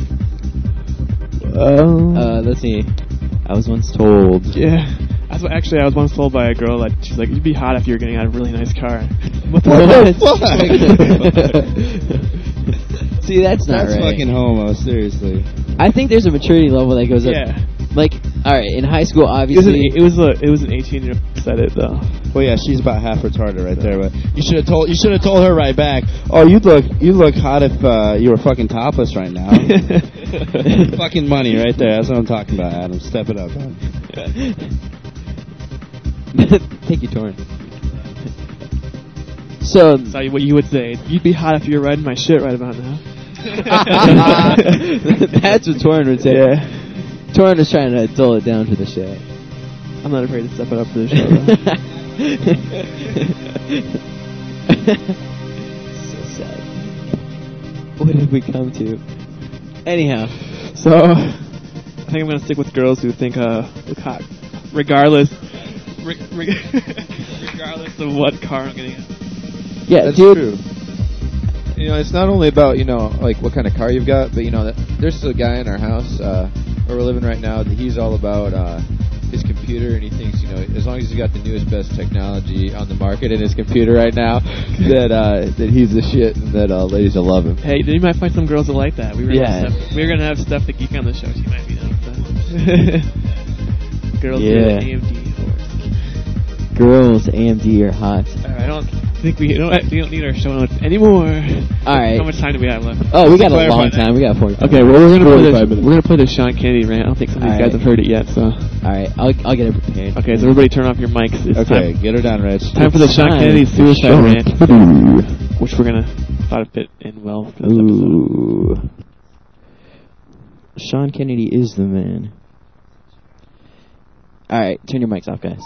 Um, Uh, let's see. I was once told. Yeah. That's what, actually, I was once told by a girl that she's like, "You'd be hot if you were getting out of a really nice car." What the What the fuck? See, that's not That's right. fucking homo. Seriously. I think there's a maturity level that goes up. Yeah. Like, all right, in high school, It was an obviously. it was a it was an eighteen year old who said it though. Well, yeah, she's about half retarded right there. But you should have told you should have told her right back. Oh, you'd look you look hot if uh, you were fucking topless right now. Fucking money right there. That's what I'm talking about, Adam. Step it up, man. Take your turn. So, So what you would say? You'd be hot if you were riding my shit right about now. that's what Torrin would say. Yeah. Torrin was trying to dull it down for the show. I'm not afraid to step it up for the show. So sad. What did we come to? Anyhow. So, I think I'm gonna stick with girls who think uh look hot, regardless, re- re- regardless of what car I'm getting. Yeah, That's dude. true. You know, it's not only about, you know, like what kind of car you've got, but, you know, that, there's a guy in our house uh, where we're living right now that he's all about uh, his computer, and he thinks, you know, as long as he's got the newest, best technology on the market in his computer right now, that uh, that he's the shit, and that uh, ladies will love him. Hey, you might find some girls that like that. We were Yeah. gonna have, we were gonna have Steph the Geek on the show. She might be down with that. Girls Yeah. who are A M D. Girls, A M D are hot. All right, I don't think we don't we don't need our show notes anymore. All right. How much time do we have left? Oh, we got a Clarify long that. time. We got forty. Okay, well we're gonna play forty-five the minutes. we're gonna play the Sean Kennedy rant. I don't think some of these All guys right. have heard it yet. So All right, I'll I'll get it prepared. okay, so everybody turn off your mics. It's Okay, time, get her done, Rich. time for the It's Sean time. Kennedy suicide Sean rant, Kennedy. which we're gonna thought to fit in well for this episode. Ooh. Sean Kennedy is the man. All right, turn your mics off, guys.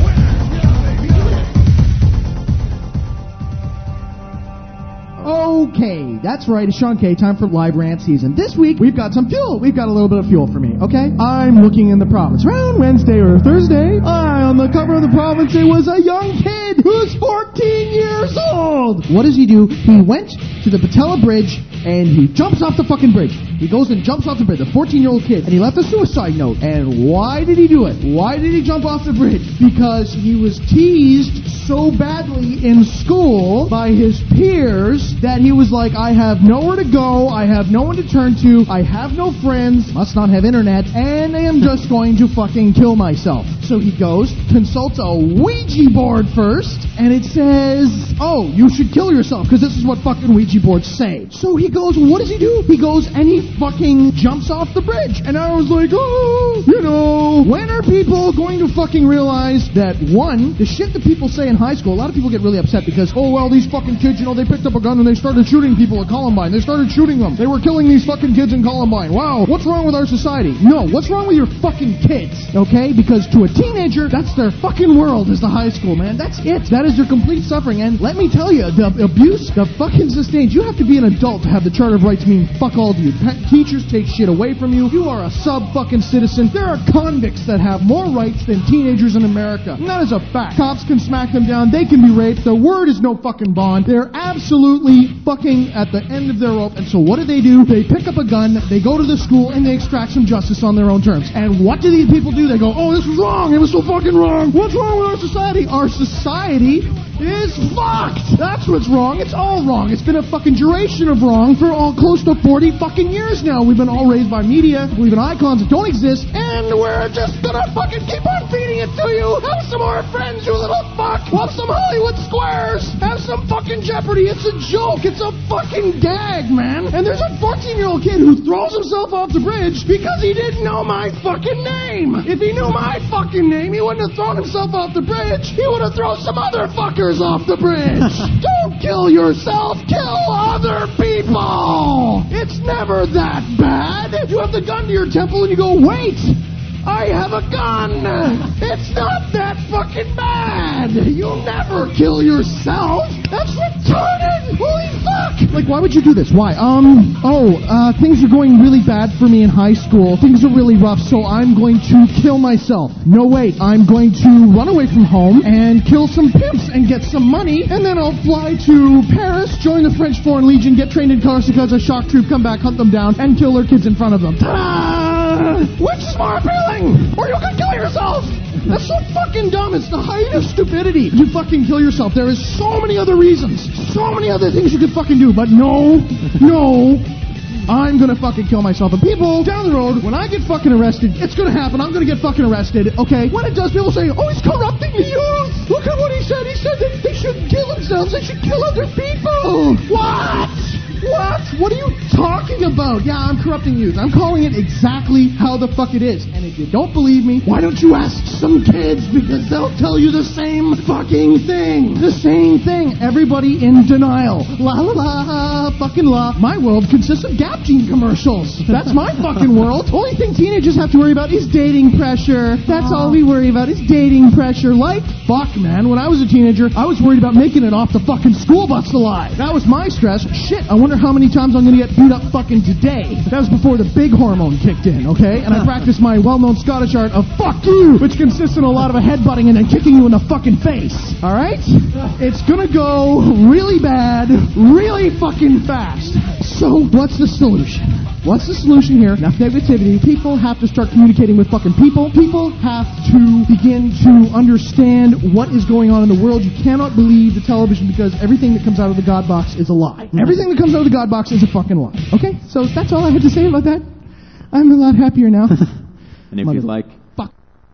Okay, That's right, it's Sean K. Time for live rant season. This week, we've got some fuel. We've got a little bit of fuel for me, okay? I'm looking in the province. Around Wednesday or Thursday, I, on the cover of the province, it was a young kid who's fourteen years old. What does he do? He went to the Patella Bridge, and he jumps off the fucking bridge. He goes and jumps off the bridge, a fourteen-year-old kid, and he left a suicide note. And why did he do it? Why did he jump off the bridge? Because he was teased so badly in school by his peers that he was like, I have nowhere to go, I have no one to turn to, I have no friends, must not have internet, and I am just going to fucking kill myself. So he goes, consults a Ouija board first, and it says, oh, you should kill yourself, because this is what fucking Ouija boards say. So he goes, what does he do? He goes and he fucking jumps off the bridge. And I was like, oh, you know, when are people going to fucking realize that, one, the shit that people say in high school, a lot of people get really upset because, oh, well, these fucking kids, you know, they picked up a gun and they started shooting people at Columbine. They started shooting them. They were killing these fucking kids in Columbine. Wow, what's wrong with our society? No, what's wrong with your fucking kids, okay? Because to a teenager, that's their fucking world is the high school, man. That's it. That is their complete suffering. And let me tell you, the abuse, the fucking sustained, you have to be an adult to have the Charter of Rights mean fuck all to you. Pa- teachers take shit away from you. You are a sub-fucking citizen. There are convicts that have more rights than teenagers in America. And that is a fact. Cops can smack them down. They can be raped. The word is no fucking bond. They're absolutely fucking at the end of their rope. And so what do they do? They pick up a gun, they go to the school, and they extract some justice on their own terms. And what do these people do? They go, oh, this was wrong. It was so fucking wrong. What's wrong with our society? Our society is fucked. That's what's wrong. It's all wrong. It's been a fucking duration of wrong for all close to forty fucking years now. We've been all raised by media, believe in icons that don't exist, and we're just gonna fucking keep on feeding it to you. Have some more friends, you little fuck. Have some Hollywood squares. Have some fucking Jeopardy. It's a joke. It's a fucking gag, man. And there's a fourteen-year-old kid who throws himself off the bridge because he didn't know my fucking name. If he knew my fucking name, he wouldn't have thrown himself off the bridge. He would have thrown some other fuckers off the bridge. Don't kill yourself. Kill other people. It's never that bad. You have the gun to your temple and you go, wait, I have a gun. It's not that fucking bad. You'll never kill yourself. That's retarded. Holy fuck. Like, why would you do this? Why? Um, oh, uh, things are going really bad for me in high school. Things are really rough, so I'm going to kill myself. No, wait. I'm going to run away from home and kill some pimps and get some money, and then I'll fly to Paris, join the French Foreign Legion, get trained in Corsica as a shock troop, come back, hunt them down, and kill their kids in front of them. Ta-da! Which is more appealing? Or you can kill yourself! That's so fucking dumb. It's the height of stupidity. You fucking kill yourself. There is so many other reasons. So many other things you could fucking do. But no, no, I'm gonna fucking kill myself. And people down the road, when I get fucking arrested, it's gonna happen. I'm gonna get fucking arrested, okay? When it does, people say, oh, he's corrupting the youth. Look at what he said. He said that they shouldn't kill themselves. They should kill other people. What? What? What are you talking about? Yeah, I'm corrupting youth. I'm calling it exactly how the fuck it is. And if you don't believe me, why don't you ask some kids? Because they'll tell you the same fucking thing. The same thing. Everybody in denial. La la la, fucking la. My world consists of Gap Jean commercials. That's my fucking world. Only thing teenagers have to worry about is dating pressure. That's all we worry about is dating pressure. Like, fuck, man. When I was a teenager, I was worried about making it off the fucking school bus alive. That was my stress. Shit, I wonder how many times I'm going to get beat up fucking today. That was before the big hormone kicked in, okay? And I practiced my well-known Scottish art of fuck you, which consists in a lot of a headbutting and then kicking you in the fucking face, alright? It's going to go really bad, really fucking fast. So, what's the solution? What's the solution here? Enough negativity. People have to start communicating with fucking people. People have to begin to understand what is going on in the world. You cannot believe the television because everything that comes out of the God box is a lie. Everything that comes out of the God box is a fucking lie. Okay? So that's all I had to say about that. I'm a lot happier now. And if you'd like... Fuck.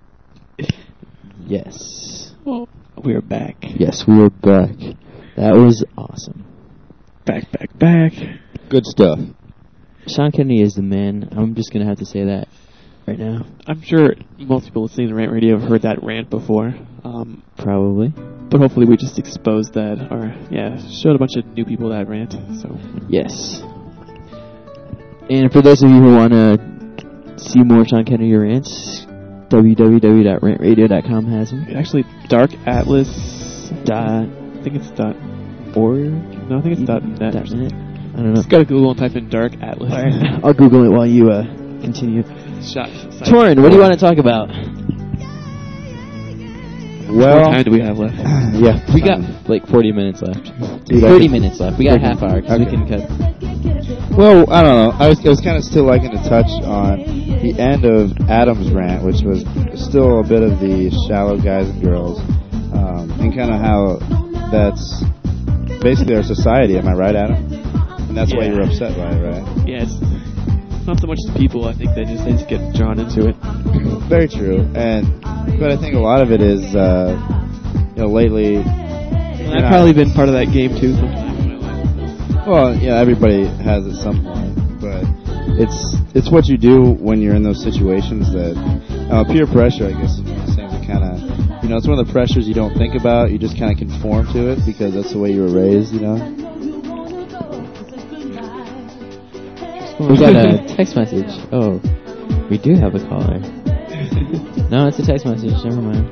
Yes. Well, we're back. Yes, we are back. That was awesome. Back, back, back. Good stuff. Sean Kennedy is the man. I'm just going to have to say that right now. I'm sure most people listening to Rant Radio have heard that rant before. Um, Probably. But hopefully we just exposed that, or, yeah, showed a bunch of new people that rant, so. Yes. And for those of you who want to see more Sean Kennedy rants, w w w dot rant radio dot com has them. Actually, Dark Atlas dot, I think it's dot org? No, I think it's dot net. Dot net. I don't know. Just go to Google and type in Dark Atlas. I'll Google it while you uh, continue. Shot. Torin, what do you want to talk about? Well, what time do we have left? Yeah, we got like forty minutes left. Dude, thirty can, minutes left. We got a half hour because okay. we can cut. Well, I don't know. I was, I was kind of still liking to touch on the end of Adam's rant, which was still a bit of the shallow guys and girls, um, and kind of how that's basically our society. Am I right, Adam? And that's yeah. why you're upset by it, right? Yeah, it's not so much the people. I think they just they just get drawn into it. Very true. And but I think a lot of it is, uh, you know, lately. And I've probably been part of that game too sometime in my life. Well, yeah, everybody has at some point, but it's it's what you do when you're in those situations that uh, peer pressure, I guess, is one of those things that kind of, you know, it's one of the pressures you don't think about. You just kind of conform to it because that's the way you were raised, you know. We got a text message. Oh, we do have a caller. No, it's a text message. Never mind.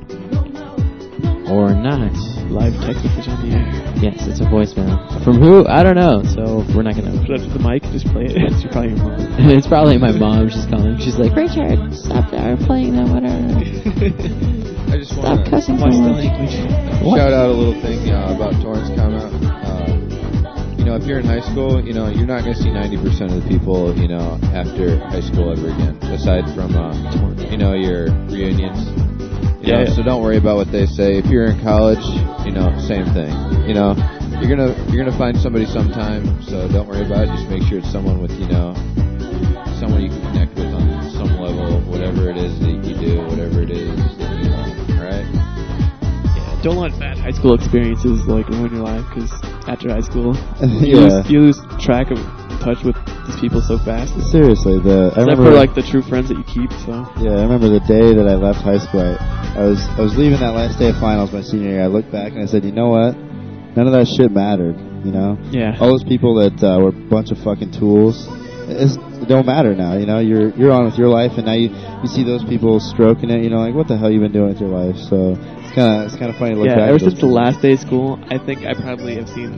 Or not. Live text message on the air. Yes, it's a voicemail. From who? I don't know. So we're not gonna put it up to the mic. Just play it. It's probably your mom. It's probably my mom. She's calling. She's like, Richard, stop there playing that whatever. I just stop want to cussing so much. Shout out a little thing uh, about Torrance comment. Uh, you know, if you're in high school, you know, you're not going to see ninety percent of the people, you know, after high school ever again, aside from, uh, you know, your reunions. You Yeah, know, yeah. so don't worry about what they say. If you're in college, you know, same thing. You know, you're gonna you're gonna find somebody sometime. So don't worry about it. Just make sure it's someone with, you know, someone you can connect with on some level, whatever it is that you do, whatever it is that you want. Right? Yeah. Don't let bad high school experiences like ruin your life, because after high school, you, Yeah. lose, you lose track of touch with these people so fast. Seriously, the I Except remember for like the true friends that you keep. So yeah, I remember the day that I left high school. I, I was I was leaving that last day of finals my senior year. I looked back and I said, you know what? None of that shit mattered. You know? Yeah. All those people that uh, were a bunch of fucking tools. It's, it don't matter now. You know, you're you're on with your life, and now you you see those people stroking it. You know, like what the hell you been doing with your life? So it's kind of it's kind of funny to look yeah, back. ever at those since the people. last day of school, I think I probably have seen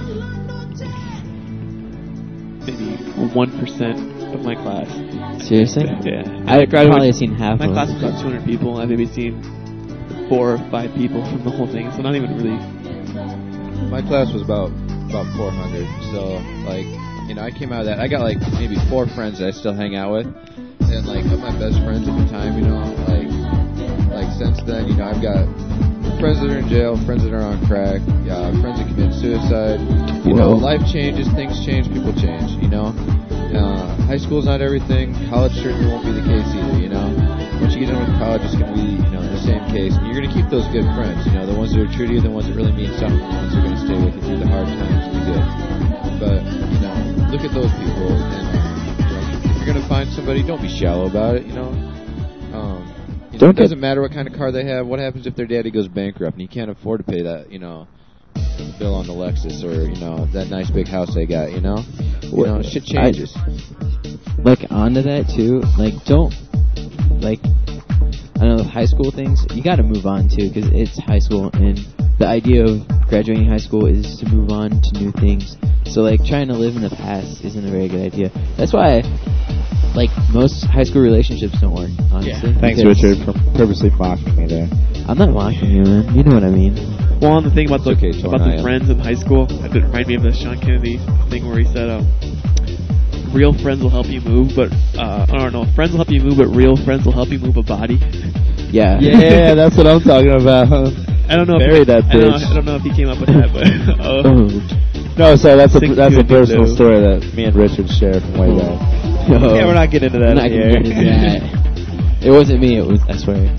maybe one percent of my class. Seriously? Yeah. I graduated- probably have seen half My of class them. is about two hundred people. I've maybe seen four or five people from the whole thing, so not even really. My class was about about four hundred. So like, you know, I came out of that. I got like maybe four friends that I still hang out with, and like of my best friends at the time, you know, like like since then, you know, I've got friends that are in jail, friends that are on crack, uh, friends that commit suicide. You know, Whoa. life changes, things change, people change. You know, uh, high school's not everything. College certainly won't be the case either. You know, once you get done with college, it's going to be, you know, the same case. And you're going to keep those good friends. You know, the ones that are true to you, the ones that really mean something, the ones that are going to stay with you through the hard times and the good. But you know, look at those people, and uh, you know, if you're going to find somebody, don't be shallow about it. You know. Um, You know, Don't it doesn't get- matter what kind of car they have. What happens if their daddy goes bankrupt and you can't afford to pay that, you know, bill on the Lexus or, you know, that nice big house they got, you know? You know, shit changes. I, like, onto that, too, like, don't, like, I don't know, high school things, you gotta move on, too, because it's high school, and the idea of graduating high school is to move on to new things. So, like, trying to live in the past isn't a very good idea. That's why, like, most high school relationships don't work, honestly. Thanks, because- Richard, for purposely mocking me there. I'm not mocking you, man. You know what I mean. Well, and the thing about the okay, about Tornado. the friends in high school, it reminded me of the Sean Kennedy thing where he said, um, "Real friends will help you move, but uh, I don't know, friends will help you move, but real friends will help you move a body." Yeah. Yeah, that's what I'm talking about. I don't know. If Bury he, that I don't, know, bitch. I don't know if he came up with that, but uh, No, sorry, that's a Six that's a two two personal two. story that me and Richard share from way back. No. Yeah, we're not getting into that. I'm not in the gonna air. get into that. It wasn't me. It was. I swear.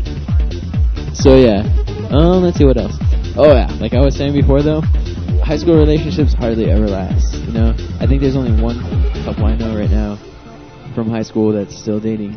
So yeah. Um. Let's see what else. Oh yeah. Like I was saying before, though, high school relationships hardly ever last. You know. I think there's only one couple I know right now from high school that's still dating,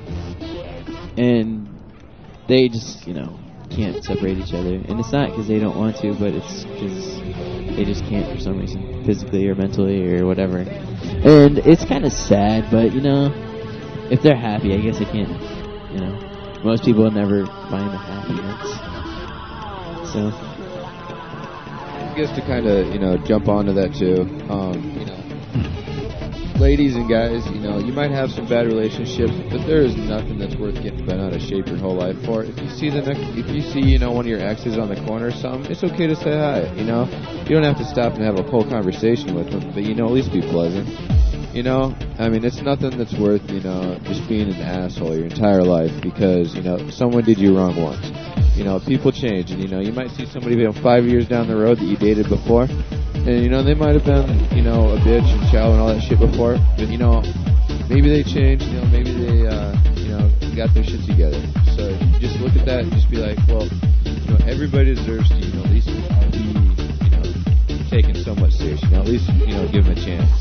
and they just, you know, can't separate each other. And it's not because they don't want to, but it's because they just can't for some reason, physically or mentally or whatever. And it's kind of sad, but, you know, if they're happy, I guess I can't, you know. Most people never find the happiness. So, guess to kind of, you know, jump onto that too, um, you know, ladies and guys, you know, you might have some bad relationships, but there is nothing that's worth getting bent out of shape your whole life for. If you see the next, if you see, you know, one of your exes on the corner or something, it's okay to say hi, you know. You don't have to stop and have a whole conversation with them, but, you know, at least be pleasant. You know, I mean, it's nothing that's worth, you know, just being an asshole your entire life because, you know, someone did you wrong once. You know, people change, and, you know, you might see somebody, you know, five years down the road that you dated before, and, you know, they might have been, you know, a bitch and shallow and all that shit before, but, you know, maybe they changed, you know, maybe they, uh, you know, got their shit together. So just look at that and just be like, well, you know, everybody deserves to, you know, at least be, you know, taken somewhat serious. You know, at least, you know, give them a chance.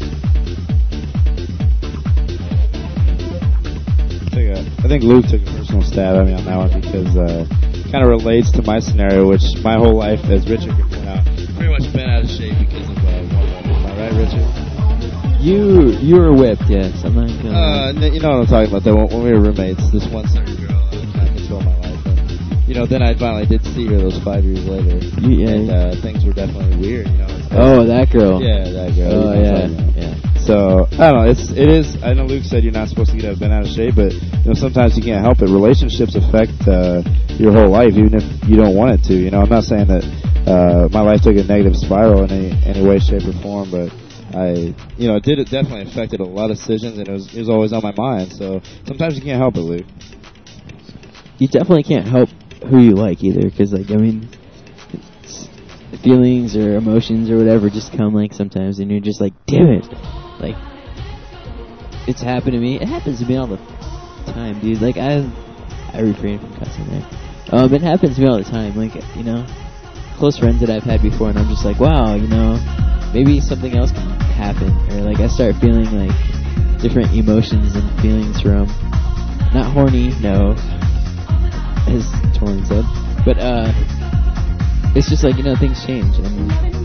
I think, uh, I think Luke took a personal stab at me on that one because uh, it kind of relates to my scenario, which my whole life, as Richard can point out, pretty much been out of shape because of uh, one of them. Am I right, Richard? You you were whipped, yes. I'm not gonna. Uh, you know what I'm talking about. Though when, when we were roommates, this one certain girl uh, kind of controlled my life. And, you know, then I finally did see her those five years later, yeah, and uh, things were definitely weird. You know. It's oh, that girl. Yeah, that girl. Oh, you know yeah, yeah. So I don't know. It's it is. I know Luke said you're not supposed to get been out of shape, but you know sometimes you can't help it. Relationships affect uh, your whole life, even if you don't want it to. You know, I'm not saying that uh, my life took a negative spiral in any any way, shape, or form, but I, you know, it did. It definitely affected a lot of decisions, and it was it was always on my mind. So sometimes you can't help it, Luke. You definitely can't help who you like either, because like I mean, it's, feelings or emotions or whatever just come like sometimes, and you're just like, damn it. Like, it's happened to me. It happens to me all the time, dude. Like, I I refrain from cussing there. Um, it happens to me all the time. Like, you know, close friends that I've had before, and I'm just like, wow, you know, maybe something else can happen. Or, like, I start feeling, like, different emotions and feelings from, not horny, no, as Torrin said. But, uh, it's just like, you know, things change, and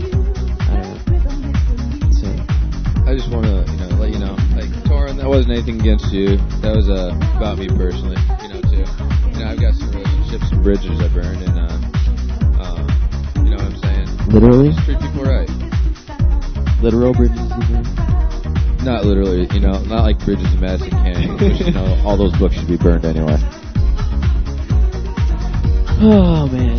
I just want to, you know, let you know, like, Torrin, that wasn't anything against you. That was uh, about me personally, you know, too. You know, I've got some relationships and bridges I burned, and, uh, um, you know what I'm saying? Literally? Just treat people right. Literal bridges you burned? Not literally, you know, not like Bridges of Madison Canyon, which, you know, all those books should be burned anyway. Oh, man.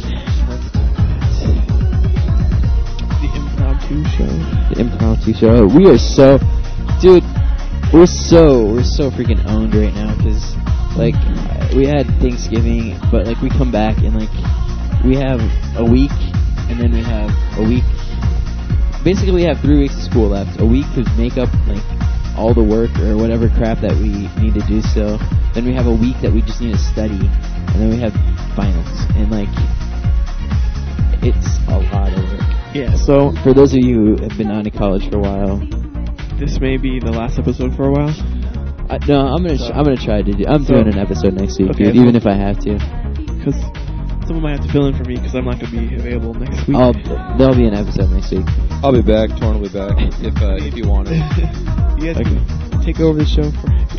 Show. The impromptu show. We are so, dude. We're so we're so freaking owned right now because, like, we had Thanksgiving, but like we come back and like we have a week, and then we have a week. Basically, we have three weeks of school left. A week to make up like all the work or whatever crap that we need to do. So then we have a week that we just need to study, and then we have finals, and like it's a lot of work. Yeah, so for those of you who have been out of college for a while, this may be the last episode for a while. I, no, I'm gonna so, I'm gonna try to do. I'm so, doing an episode next week, okay, dude, even if I have to. Because someone might have to fill in for me because I'm not gonna be available next week. I'll, there'll be an episode next week. I'll be back. Torrin will be back if uh, if you want it. You guys okay. can take over the show for me.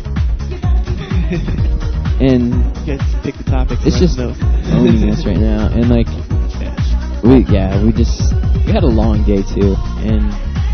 And you guys pick the topics. It's just owning us right now, and like yeah. we yeah we just. We had a long day too, and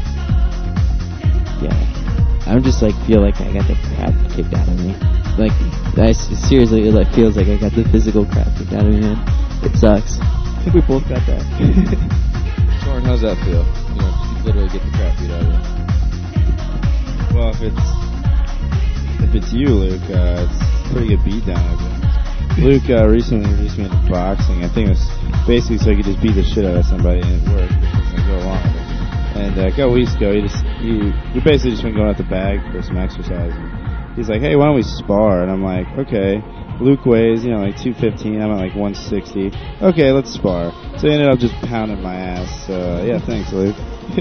yeah, I just like feel like I got the crap kicked out of me. Like, I seriously, it like feels like I got the physical crap kicked out of me, man. It sucks. I think we both got that. Torrin, how's that feel? You know, you literally get the crap beat out of you. Well, if it's if it's you, Luke, uh, it's a pretty good beat down of it. Luke uh, recently introduced me into boxing. I think it was basically so he could just beat the shit out of somebody and it worked and go along with it. And uh, a couple weeks ago, he just he, he basically just been going out the bag for some exercise. And he's like, hey, why don't we spar? And I'm like, okay. Luke weighs, you know, like two fifteen. I'm at like one sixty. Okay, let's spar. So he ended up just pounding my ass. So, uh, yeah, thanks, Luke.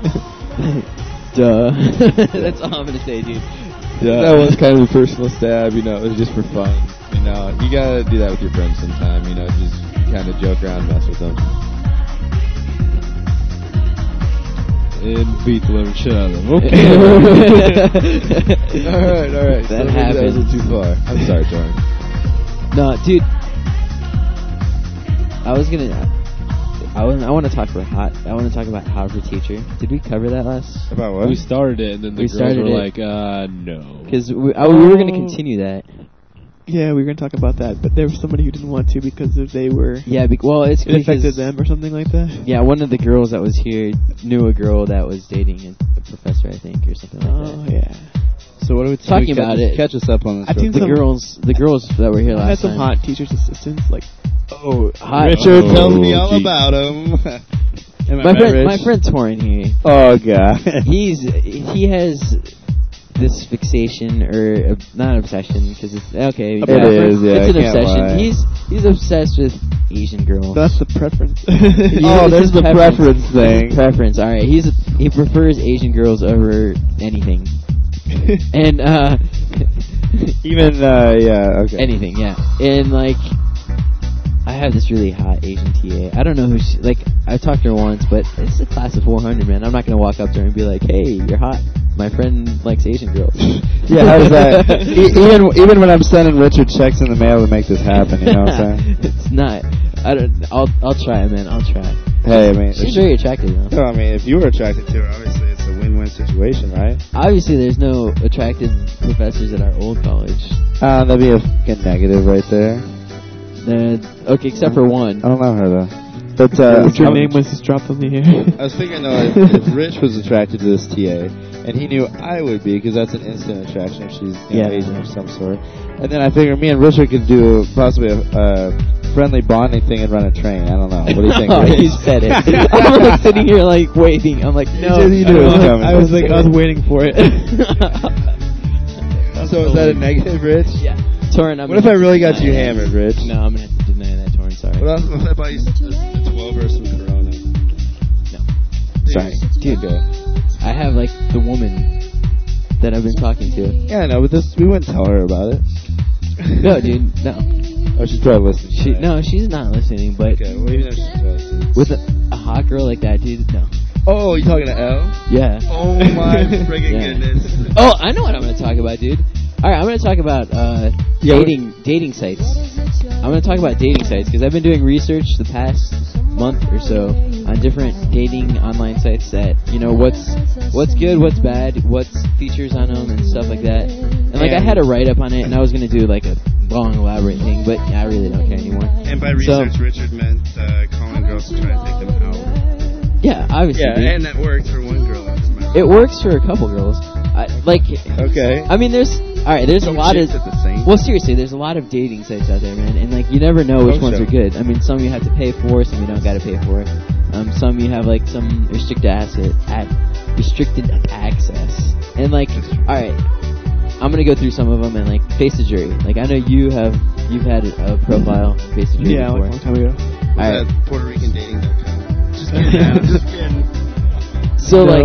Duh. That's all I'm going to say, dude. Duh. That was kind of a personal stab, you know, it was just for fun. You know, you gotta do that with your friends sometime, you know, just kind of joke around, mess with them. And beat the living shit out of them. Okay. alright, alright. That so happened. That was a little too far. I'm sorry, Torrin. No, dude. I was gonna. I want. I want to talk about hot. I want to talk about how for teacher. Did we cover that last? About what? We started it, and then the We girls started were it. like, uh, no. Because we, oh, we were going to continue that. Yeah, we were going to talk about that, but there was somebody who didn't want to because if they were... Yeah, be- well, it's it affected because- them or something like that. Yeah, one of the girls that was here knew a girl that was dating a, a professor, I think, or something like Oh, that. yeah. So what are we Talking catch about us, it. Catch us up on this. I think The some- girls, the girls that were here I last had some time. hot teacher's assistants, like... Oh, Hot. Richard Oh, tells me all gee. about him. Am I My right, friend, Rich? my friend Torin here. Oh god. He's he has this fixation or uh, not obsession because it's okay. It yeah, is, yeah, It's an I can't obsession. lie. He's he's obsessed with Asian girls. That's the preference. Oh, It's there's his the preference thing. Preference. All right. He's he prefers Asian girls over anything. and uh Even uh yeah, okay. anything, yeah. And like I have this really hot Asian T A. I don't know who she, like I talked to her once, but it's a class of four hundred, man. I'm not gonna walk up to her and be like, "Hey, you're hot. My friend likes Asian girls." Yeah, how does that? e- even even when I'm sending Richard checks in the mail to make this happen, you know what I'm saying? It's not. I don't. I'll I'll try, man. I'll try. Hey, I mean, She's very attractive, though. No, I mean, if you were attracted to her, obviously it's a win-win situation, right? Obviously, there's no attractive professors at our old college. Uh, that'd be a fucking negative right there. Uh, okay, except for one. I don't know her though. But uh, What's your I'm- name was just dropped on the air. I was thinking though, if, if Rich was attracted to this T A, and he knew I would be, because that's an instant attraction if she's you know, Yeah. Asian of some sort. And then I figured me and Richard could do possibly a uh, friendly bonding thing and run a train. I don't know. What do you think? Oh, Rich? he said it. I'm like sitting here like waiting. I'm like, no. You knew it was coming. I was like, I was waiting for it. So is that a negative, Rich? Yeah. Torrin, I'm What if gonna I really have got to you deny hammered, that. Rich? No, I'm gonna have to deny that, Torrin. Sorry. What, else, what about you? The twelve or some Corona? No. Sorry. Dude, Okay. I have like the woman that I've been talking to. Yeah, I know, but this we wouldn't tell her about it. No, dude, no. Oh, she's probably listening. She, tonight. no, she's not listening. But Okay, well, even if she's listening. with a, a hot girl like that, dude, no. Oh, you talking to L? Yeah. Oh my friggin' Yeah. goodness. Oh, I know what I'm going to talk about, dude. All right, I'm going to talk about uh, Yeah, dating dating sites. I'm going to talk about dating sites because I've been doing research the past month or so on different dating online sites that you know what's what's good, what's bad, what's features on them, and stuff like that. And like I had a write up on it, and I was going to do like a long elaborate thing, but I really don't care anymore. And by So- research, Richard meant uh, calling girls to try to take them out. Yeah, obviously. Yeah, dude. and that worked for one girl. That's my It works for a couple girls. I, like, Okay. I mean, there's all right. There's Some a lot of chicks at the same. well, seriously, there's a lot of dating sites out there, man, and like you never know which Oh, ones sure. are good. I mean, some you have to pay for, some you don't got to pay for. Um, some you have like some restricted asset, at restricted access, and like, all right, I'm gonna go through some of them and like face the jury. Like I know you have you've had a, a profile on face the jury Yeah, before. like a long time ago. All right. That Puerto Rican dating dot com. Just kidding. man. Just kidding. So No.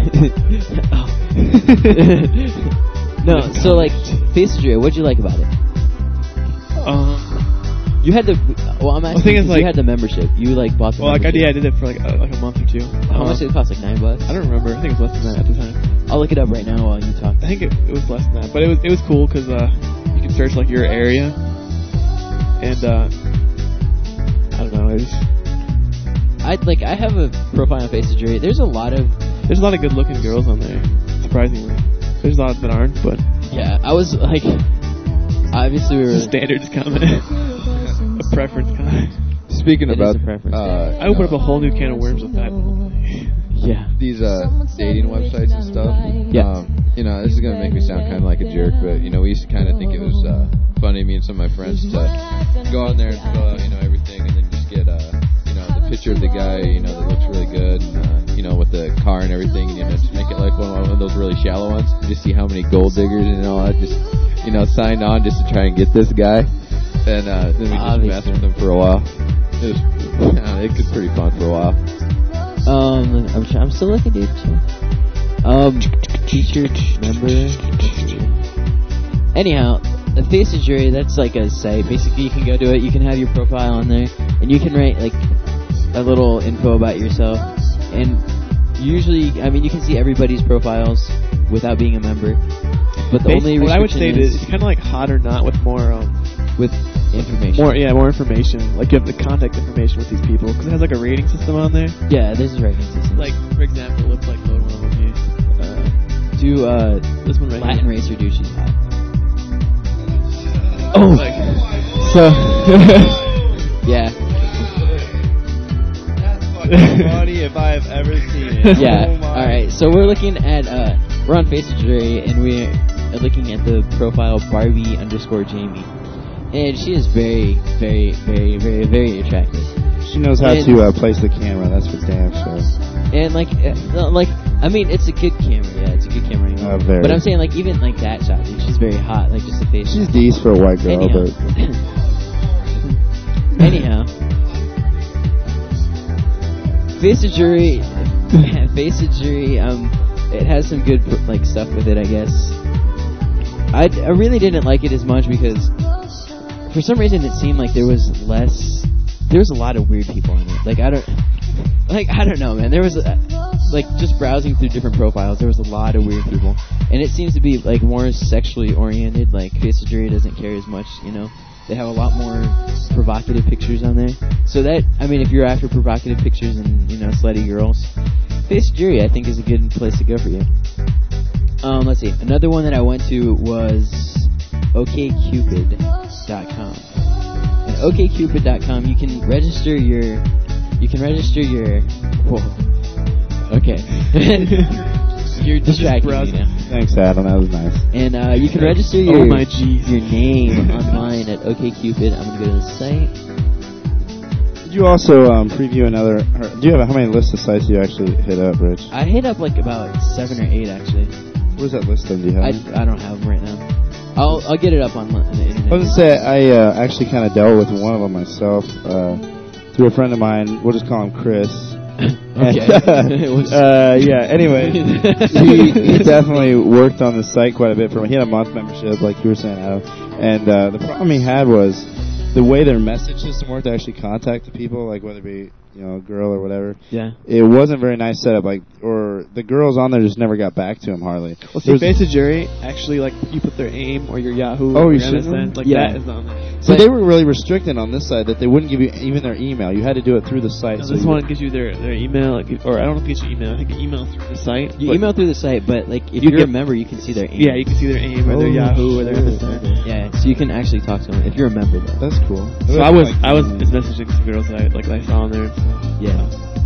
like, no. So like, face the jury. What'd you like about it? Um, You had the. Well, I'm asking thing is, because like- you had the membership. You like bought the. well, like I did, I membership. did it for like a, like a month or two. How Uh, much did it cost? Like nine bucks. I don't remember. I think it was less than that at the time. I'll look it up right now while you talk. I think it, it was less than that, but it was it was cool because uh, you can search like your area, and uh, I don't know. It was, I like. I have a profile on Face the Jury. There's a lot of. there's a lot of good looking girls on there. Surprisingly, there's a lot that aren't, but Yeah, I was like. Obviously, we were. it's a standards comment, a preference comment. Speaking It is about a preference. uh, I opened up a whole new can of worms with that. Yeah. these uh, dating websites and stuff. Yeah. Um, you know, this is gonna make me sound kind of like a jerk, but you know, we used to kind of think it was uh, funny, me and some of my friends, to go on there and fill out, you know, everything, and then just get, uh, you know, the picture of the guy, you know, that looks really good, and, uh, you know, with the car and everything, and you know, just make it like one, one of those really shallow ones. Just see how many gold diggers and all that. Just, you know, signed on just to try and get this guy, and uh, then we just Obviously. messed with him for a while. It was, yeah, it was pretty fun for a while. Um, I'm try- I'm still looking, dude. Um, teacher member. Anyhow, the Face the Jury. That's like a site. Basically, you can go to it. You can have your profile on there, and you can write like a little info about yourself. And usually, I mean, you can see everybody's profiles without being a member. But the only Basically, what I would restriction say is is it's kind of like Hot or Not with more um with information. More, yeah, more information. Like you have the contact information with these people because it has like a rating system on there. Yeah, there's a rating system. Like for example, let's like load one of them here. Uh, do uh, this one right Latin here. Racer do she's hot. Oh, like, so yeah. Funny if I have ever seen it. Yeah. Oh my. All right. So we're looking at uh, we're on Face of Jury, and we're looking at the profile Barbie underscore Jamie, and she is very, very, very, very, very attractive. She knows how and, to uh, place the camera. That's for damn sure. And like, uh, like I mean, it's a good camera. Yeah, it's a good camera. You know? Uh, very. But I'm saying like even like that shot, dude, she's very hot. Like just the face. She's decent for a white girl, Anyhow. but anyhow. Face of Jury, Face of Jury, um, it has some good like stuff with it, I guess. I, I really didn't like it as much because for some reason it seemed like there was less, there was a lot of weird people in it. Like I don't, like I don't know, man. There was a, like just browsing through different profiles, there was a lot of weird people, and it seems to be like more sexually oriented. Like Face of Jury doesn't care as much, you know. They have a lot more provocative pictures on there. So that, I mean, if you're after provocative pictures and, you know, slutty girls, Face of Jury, I think, is a good place to go for you. Um, let's see. Another one that I went to was O K Cupid dot com. And O K Cupid dot com, you can register your, you can register your, whoa. Okay. You're distracting me now. Thanks, Adam. That was nice. And uh, you can register your oh my geez. your name online at OkCupid. I'm gonna go to the site. Did you also um, preview another? Or, do you have how many lists of sites you actually hit up, Rich? I hit up like about seven or eight actually. Where's that list of? Do you have? I, I don't have them right now. I'll I'll get it up on, on the internet. I was gonna say I uh, actually kind of dealt with one of them myself uh, through a friend of mine. We'll just call him Chris. Okay. uh, yeah. Anyway, he, he definitely worked on the site quite a bit for me. He had a month membership, like you were saying, Adam. And uh, the problem he had was the way their message system worked to actually contact the people, like whether it be you know a girl or whatever. Yeah. It wasn't very nice setup. Like, or the girls on there just never got back to him hardly. Well, see, Face of Jury actually like you put their AIM or your Yahoo. Oh, or you your should. M S N, like Yeah. that is on there. So they were really restricted on this side that they wouldn't give you even their email. You had to do it through the site. No, so this you one gives you their, their email, like, or I don't know if it gives you email. I think you email through the site. You email through the site, but like if You you're a get- member, you can see their AIM. Yeah, you can see their AIM or their Oh, Yahoo or their shit. M S N. Yeah, so you can actually talk to them if you're a member though. That's cool. So I was I was just messaging some girls that I like that I saw on there. And stuff. Yeah.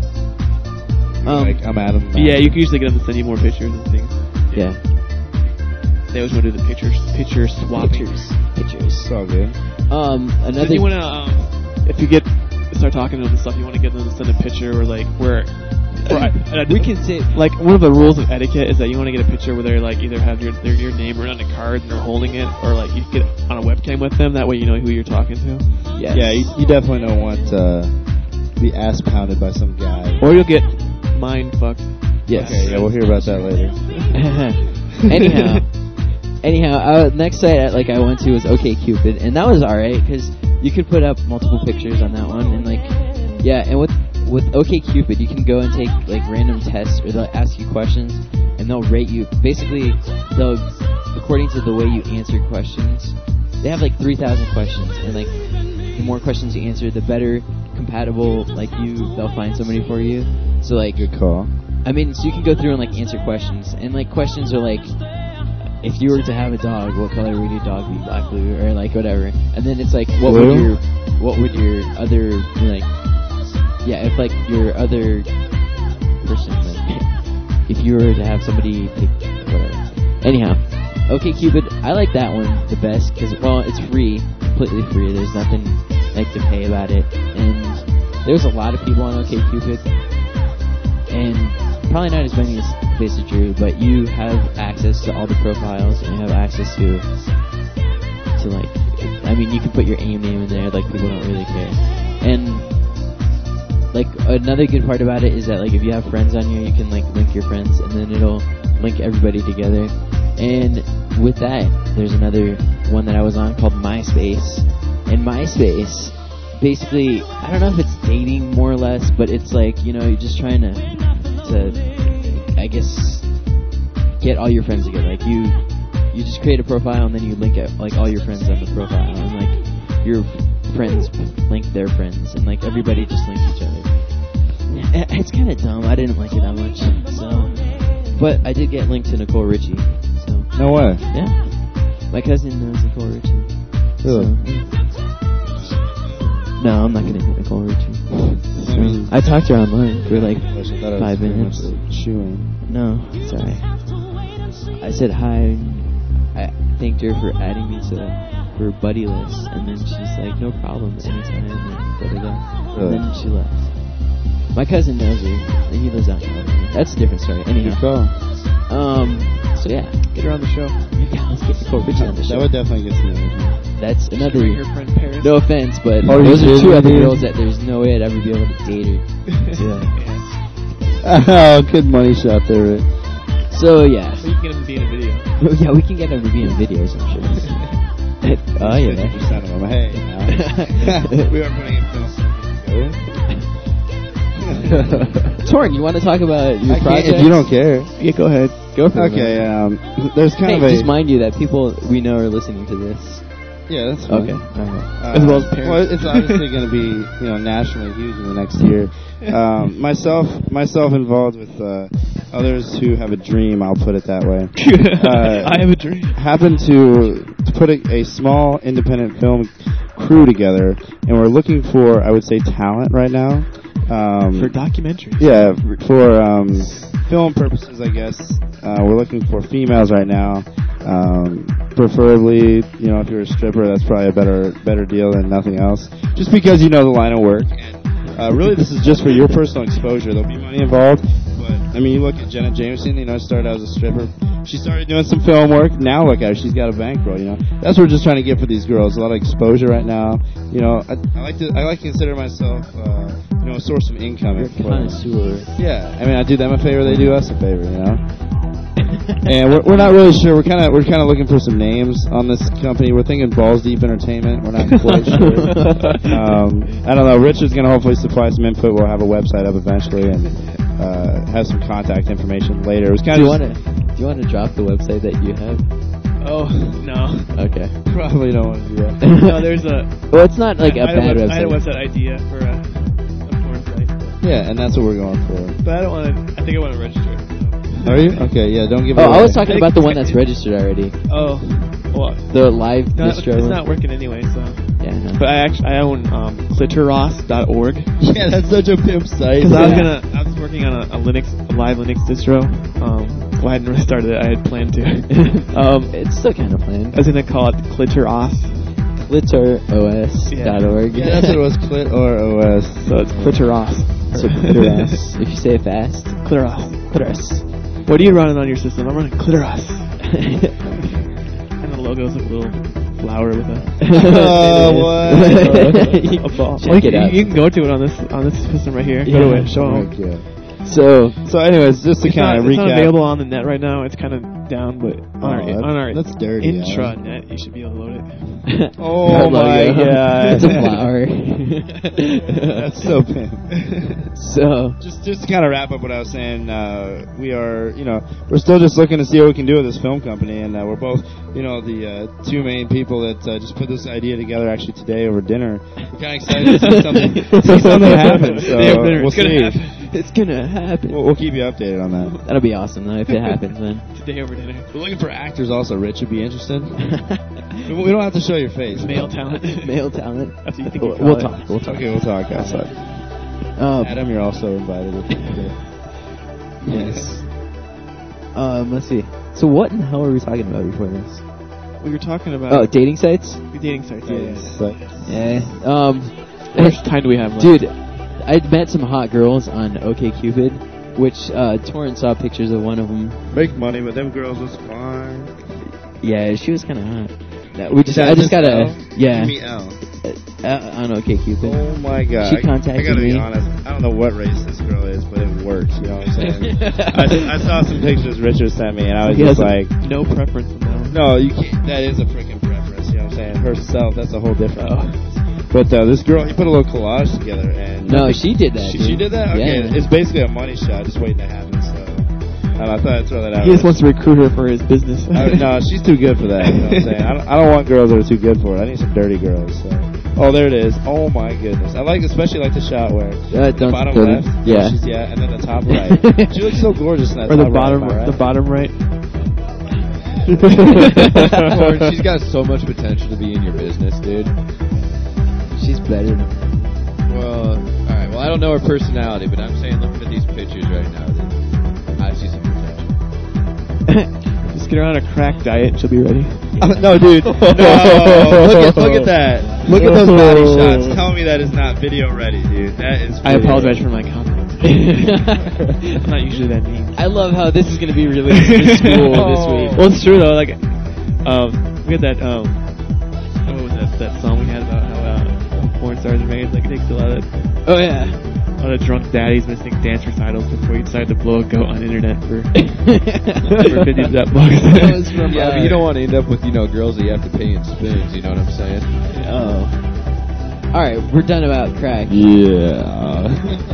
Um, like I'm Adam. But yeah, you can usually get them to send you more pictures and things. Yeah. They always want to do the pictures, picture swapping. Pictures. Pictures. It's all good. Um, another. Then you want to, um, if you get start talking to them and stuff, you want to get them to send a picture or like where. Or I, I, we can say like one of the rules of etiquette is that you want to get a picture where they're like either have your their, your name written on a card and they're holding it, or like you get on a webcam with them. That way you know who you're talking to. Yes. Yeah, you, you definitely don't want uh, to be ass pounded by some guy. Or you'll get mind fucked. Yes. Okay, yeah, we'll hear about that later. anyhow, anyhow, uh, next site I, like I went to was OkCupid, and that was alright because you could put up multiple pictures on that one, and like, yeah, and with with OkCupid you can go and take like random tests, or they'll ask you questions, and they'll rate you. Basically, they'll according to the way you answer questions. They have like three thousand questions, and like the more questions you answer, the better compatible like you they'll find somebody for you. So like Good call. I mean, so you can go through and like answer questions, and like questions are like, if you were to have a dog, what color would your dog be? Black, blue, or like whatever. And then it's like, what Blue? would your, what would your other like, yeah, if like your other person, like, if you were to have somebody pick whatever. Anyhow, OkCupid, I like that one the best because well, it's free, completely free. There's nothing like to pay about it, and there's a lot of people on OkCupid. And probably not as many as Face of Jury, but you have access to all the profiles, and you have access to, to like, I mean, you can put your AIM name in there, like, people don't really care. And, like, another good part about it is that, like, if you have friends on here, you can, like, link your friends, and then it'll link everybody together. And with that, there's another one that I was on called MySpace. And MySpace, basically, I don't know if it's dating more or less, but it's like, you know, you're just trying to, to, I guess, get all your friends together. Like you, you just create a profile and then you link it, like all your friends on the profile, and like your friends link their friends, and like everybody just links each other. It- It's kind of dumb. I didn't like it that much. So, but I did get linked to Nicole Richie. So No way. yeah, my cousin knows Nicole Richie. Really? So, yeah. No, I'm not gonna hit Nicole Richie. I mean, I talked to her online for like I thought I was five pretty minutes. much chewing. No, sorry. I said hi. I thanked her for adding me to her buddy list, and then she's like, "No problem, anytime." And da da da. Really? And then she left. My cousin knows her, and he lives out in California. That's a different story. Good Anyhow, call. um, so yeah, Get her on the show. yeah, let's get Nicole Richie on the That show. would definitely get some energy. That's another. Bring her friend Paris. No offense, but Are you those are two kidding other me? girls that there's no way I'd ever be able to date her. Oh, good money shot there, Rick. So yeah, So you can get him to be in a video. yeah, we can get them to be in videos, I'm sure. Oh yeah. fifty percent of them. Hey, now. We are putting it Torn, you want to talk about your I can't, project? if you don't care. Yeah, go ahead. Go for it. Okay, um, there's kind Hey, of a... just mind you that people we know are listening to this. Yeah, that's fine. Okay, alright. Uh, As well as parents. Well, it's obviously going to be, you know, nationally huge in the next year. Um, myself, myself involved with uh, others who have a dream. I'll put it that way. Uh, I have a dream. Happened to, to put a, a small independent film crew together, and we're looking for, I would say, talent right now. Um, For documentaries. Yeah, for um, film purposes, I guess. Uh, we're looking for females right now. Um, preferably, you know, if you're a stripper, that's probably a better better deal than nothing else. Just because you know the line of work. And, uh, really, this is just for your personal exposure. There'll be money involved. But, I mean, you look at Jenna Jameson, you know, started out as a stripper. She started doing some film work. Now look at her. She's got a bankroll, you know. That's what we're just trying to get for these girls. A lot of exposure right now. You know, I, I like to I like to consider myself, uh, you know, a source of income. You're a connoisseur. Yeah, I mean, I do them a favor, they do us a favor, you know. And we're we're not really sure. We're kind of we're kind of looking for some names on this company. We're thinking Balls Deep Entertainment. We're not quite sure. Um, I don't know. Richard's gonna hopefully supply some input. We'll have a website up eventually and uh, have some contact information later. It was kind Do of you want to? Do you want to drop the website that you have? Oh, no. Okay. probably don't want to do that. No, there's a... Well, it's not like a I had bad web- website. I had a website idea for a, a porn site. But, Yeah, and that's what we're going for. but I don't want to... I think I want to register it. Are you? Okay, yeah. Don't give it Oh, away. I was talking about the one that's registered already. Oh. Well, The live no, distro. it's one. not working anyway, so... Yeah, no. But I actually I own um, clitoros dot org. Yeah, that's such a pimp site. Because I was gonna, I was working on a, a Linux, a live Linux distro. Um, well, I hadn't really started it. I had planned to. um, It's still kind of planned. I was gonna call it Clitoros. Clitoros dot org. Yeah, that's what it was. Clit or O S. So it's Clitoros. So clitoros. If you say it fast. Clitoros. Clitoros. What are you running on your system? I'm running Clitoros. And the logo's like a little flower with a. Oh, what? a ball. Check Well, it you, out. you can go to it on this on this system right here. Yeah. Go to it. Show Oh, them. God. So, So, anyways, just to It's, kind not, of it's not recap. available on the net right now. It's kind of down, but on our Oh, that- on our that's dirty, intranet, you should be able to load it. Oh that my logo. God. It's a flower. That's so pimp. So, Just, just to kind of wrap up what I was saying, uh, we are, you know, we're still just looking to see what we can do with this film company, and uh, we're both, you know, the uh, two main people that uh, just put this idea together actually today over dinner. We're kind of excited to see something, see something happen. So They have dinner. we'll It's gonna see. happen. it's gonna happen. We'll, we'll keep you updated on that. That'll be awesome, though, if it happens, then. Today over dinner. We're looking for actors also. Rich would be interested. we we don't have to show your face. Male talent. Male talent. That's what you think We'll, you call we'll it. talk. We'll talk. Okay, we'll talk outside. Um, Adam, you're also invited. If you can do it. yes. Um, let's see. So, what in the hell were we talking about before this? We were talking about Oh, dating sites? dating sites. Yeah, yeah. So, Yeah. Um, How much time do we have left? dude, I'd met some hot girls on OkCupid, which uh, Torrance saw pictures of one of them. make money, but them girls was fine. Yeah, she was kind of hot. No, we just, Is that I just Miss got L? a, yeah, Give me L. uh, on OkCupid. Oh my God! She I- contacted I, gotta me. be honest. I don't know what race this girl is, but it works. You know what I'm saying? I, just, I saw some pictures Richard sent me, and I was He just has a- like, no preference in that. no, you can't. That is a freaking preference. You know what I'm saying? Herself, that's a whole different. Oh. But uh, this girl, he put a little collage together, and No, she did that. she, dude. she did that. Okay, Yeah. it's basically a money shot, just waiting to happen. So, and I thought I'd throw that out. He just wants to recruit her for his business. I, no, she's too good for that. You know what I'm saying? I don't, I don't want girls that are too good for it. I need some dirty girls. So. Oh, there it is. Oh my goodness. I like, especially like the shot where Uh, the don't bottom go left, there. Yeah. she's, yeah, and then the top right. She looks so gorgeous in that Or the top bottom, right. am I right? the bottom right. Lauren, she's got so much potential to be in your business, dude. She's better than Well, alright, well, I don't know her personality, but I'm saying looking at these pictures right now, that I see some potential. Just get her on a crack diet and she'll be ready. Uh, no, dude. No. look, at, look at that. Look at those body shots. Tell me that is not video ready, dude. That is I video apologize ready. for my comment. I'm not usually that mean. I love how this is going to be released to school this week. Well, it's true though. Like, um, we had that um, what was that that song we had about how uh, porn stars are made? Like, it takes a lot of Oh, yeah. a lot of drunk daddies missing dance recitals before you decide to blow a goat on the internet for for fifty bucks. That was from, Yeah, uh, but you don't want to end up with, you know, girls that you have to pay in spoons, you know what I'm saying? Oh. Alright, we're done about crack. Yeah.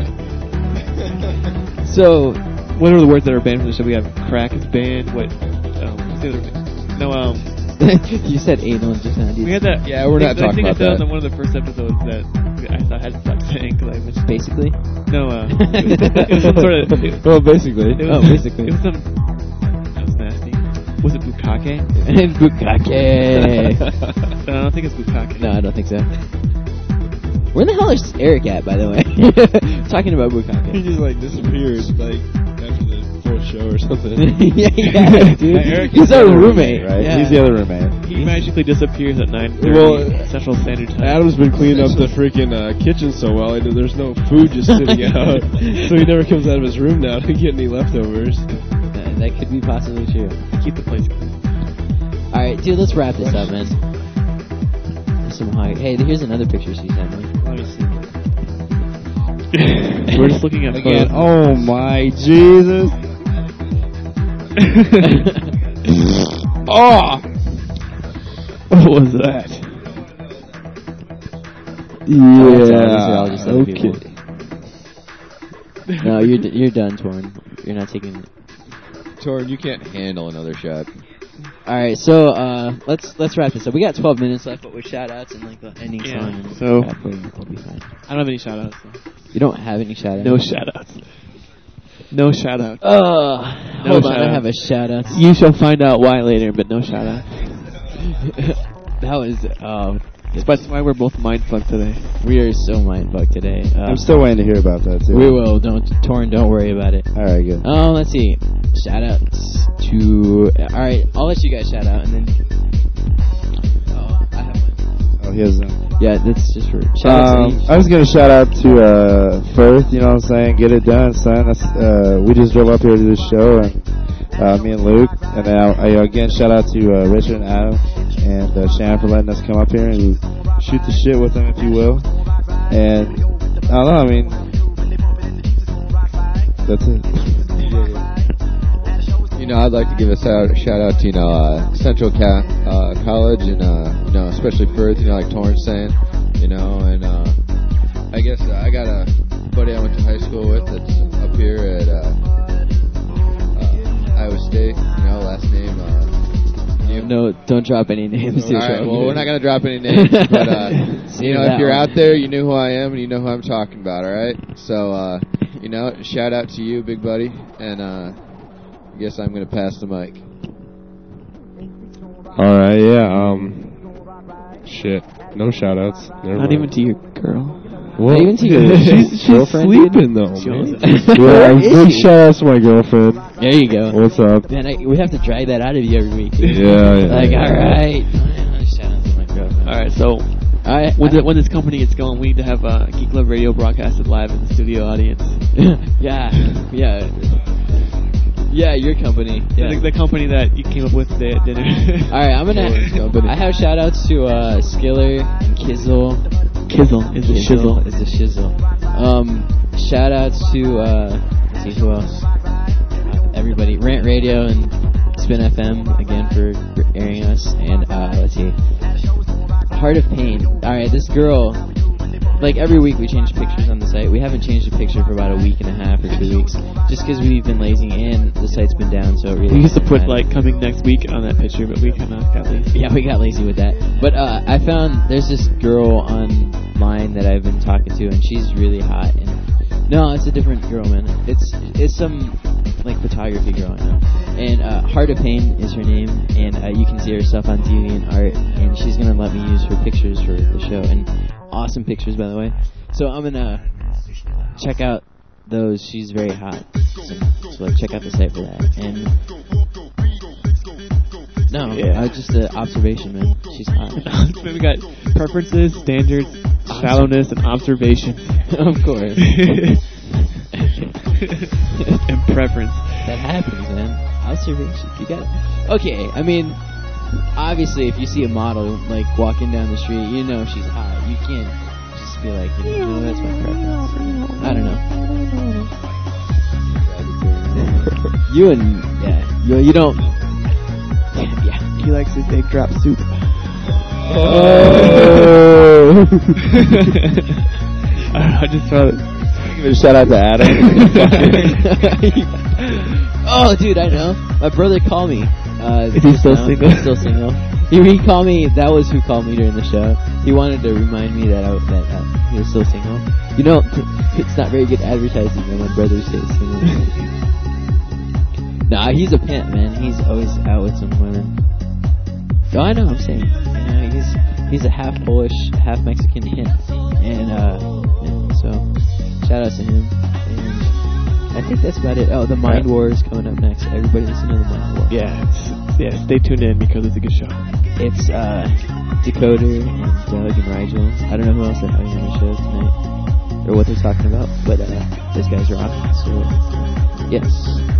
So, what are the words that are banned from the show? We have crack is banned. What? Um, what's the other? No, um. you said anal just now, dude. We had that. Yeah, we're not I talking think about I said that. on one of the first episodes that I thought I had to stop saying because I mentioned. Basically? No, uh, it was, it was some sort of. It, Well, basically. it was, Oh, basically. It was some. That was nasty. Was it bukkake? Bukake. No, I don't think it's bukkake. No, I don't think so. Where the hell is Eric at, by the way? Talking about He Bukake. just like disappeared like after the fourth show or something. yeah, yeah, dude. Eric He's is our the other roommate, right? Yeah. He's the other roommate. He magically disappears at nine thirty Well, Central Standard Time. Adam's been cleaning up the freaking uh, kitchen so well, I know there's no food just sitting out, so he never comes out of his room now to get any leftovers. Uh, that could be possibly true. Keep the place clean. Alright, dude, let's wrap this up, man. There's some high. Hey, here's another picture she sent me. Let me see. We're just looking at Again, photos. oh my Jesus. Oh! What was that? Yeah. I'll just let okay. people. No, you're d- you're done, Torn. You're not taking. Torrin, you can't handle another shot. All right, so uh, let's let's wrap this up. We got twelve minutes left, but with shout outs and like the ending Yeah, song. And so- crap, we'll, we'll be fine. I don't have any shout outs. So. You don't have any shout outs? No shout outs. No shout outs. Uh, No hold on, I shout-outs. have a shout out. You shall find out why later, but no shout out. That was um. That's why we're both mindfucked today. We are so mindfucked today. Uh, I'm still waiting to hear about that, too. We will. Don't Torn. Don't worry about it. All right, good. Um, let's see. Shout outs to. All right, I'll let you guys shout out, and then. Oh, I have one. Oh, he has them. Yeah, that's just for shout outs. Um, I was gonna shout out to uh, Firth. You know what I'm saying? Get it done, son. That's, uh, we just drove up here to this show, and uh, me and Luke. And then I, I again shout out to uh, Richard and Adam and uh, Shannon for letting us come up here and shoot the shit with them, if you will. And I don't know. I mean, that's it. You know, I'd like to give a shout, shout out to, you know, uh, Central Cat uh, College and, uh, you know, especially Firth, you know, like Torrance saying, you know, and uh, I guess uh, I got a buddy I went to high school with that's up here at uh, uh, Iowa State, you know, last name. Uh, you. No, don't drop any names. All right, well, we're not going to drop any names, but, uh, you know, if you're out there, you know who I am and you know who I'm talking about, all right? So, uh, you know, shout out to you, big buddy, and, uh, I guess I'm going to pass the mic. Alright, yeah, um... Shit. No shout-outs. Never Not mind. even to your girl. What? Not even to your she's, she's girlfriend, sleeping, dude? though, She man. was- Yeah, Where is big she? shout-outs to my girlfriend. There you go. What's up? Man, I, we have to drag that out of you every week. Yeah, yeah. Like, yeah. all right. Shout out to my girlfriend. All right, so I, when, the, when this company gets going, we need to have uh, Geek Love Radio broadcasted live in the studio audience. yeah, yeah. Yeah, your company. Yeah. The, the company that you came up with today at dinner. All right, I'm gonna. I have shout outs to uh, Skiller and Kizzle. Kizzle is the shizzle. Is the shizzle. Um, shout outs to uh, let's see who else. Uh, everybody, Rant Radio and Spin F M again for, for airing us, and uh, let's see, Heart of Pain. All right, this girl like every week we change pictures on the site. We haven't changed a picture for about a week and a half or two weeks, just because we've been lazy and the site's been down. So it really we used to put matter. like coming next week on that picture, but we kind of got lazy. Yeah, we got lazy with that. But uh, I found there's this girl online that I've been talking to, and she's really hot. And no, it's a different girl, man. It's it's some like photography girl I know. And uh, Heart of Pain is her name, and uh, you can see her stuff on DeviantArt, and she's gonna let me use her pictures for the show. And awesome pictures, by the way. So I'm gonna check out those. She's very hot. So, so like, check out the site for that. And no, Yeah. uh, just an observation, man. She's hot. We got preferences, standards, shallowness, and observation. Of course. And preference. That happens, man. Observation. You got it. Okay, I mean, obviously, if you see a model like walking down the street, you know she's hot. You can't just be like, you know, that's my preference. I don't know. You and yeah, you you don't. Yeah, he likes his egg drop soup. Oh. I don't know. I just felt it. Give a shout out to Adam. Oh, dude, I know. My brother called me. Uh, Is he still now. single? He's still single. He, he called me. That was who called me during the show. He wanted to remind me that I, that uh, he was still single. You know, it's not very good advertising when my brother stays single. Nah, he's a pimp, man. He's always out with some women. Oh, I know. I'm saying, you know, he's he's a half Polish, half Mexican pimp, and uh, yeah, so shout out to him. And I think that's about it. Oh, the Mind War is coming up next. Everybody listen to the Mind War. Yeah, it's, yeah. Stay tuned in because it's a good show. It's uh, Dakota and Doug and Rigel. I don't know who else they're having on the show tonight, or what they're talking about, but uh, those guys are awesome. So yes,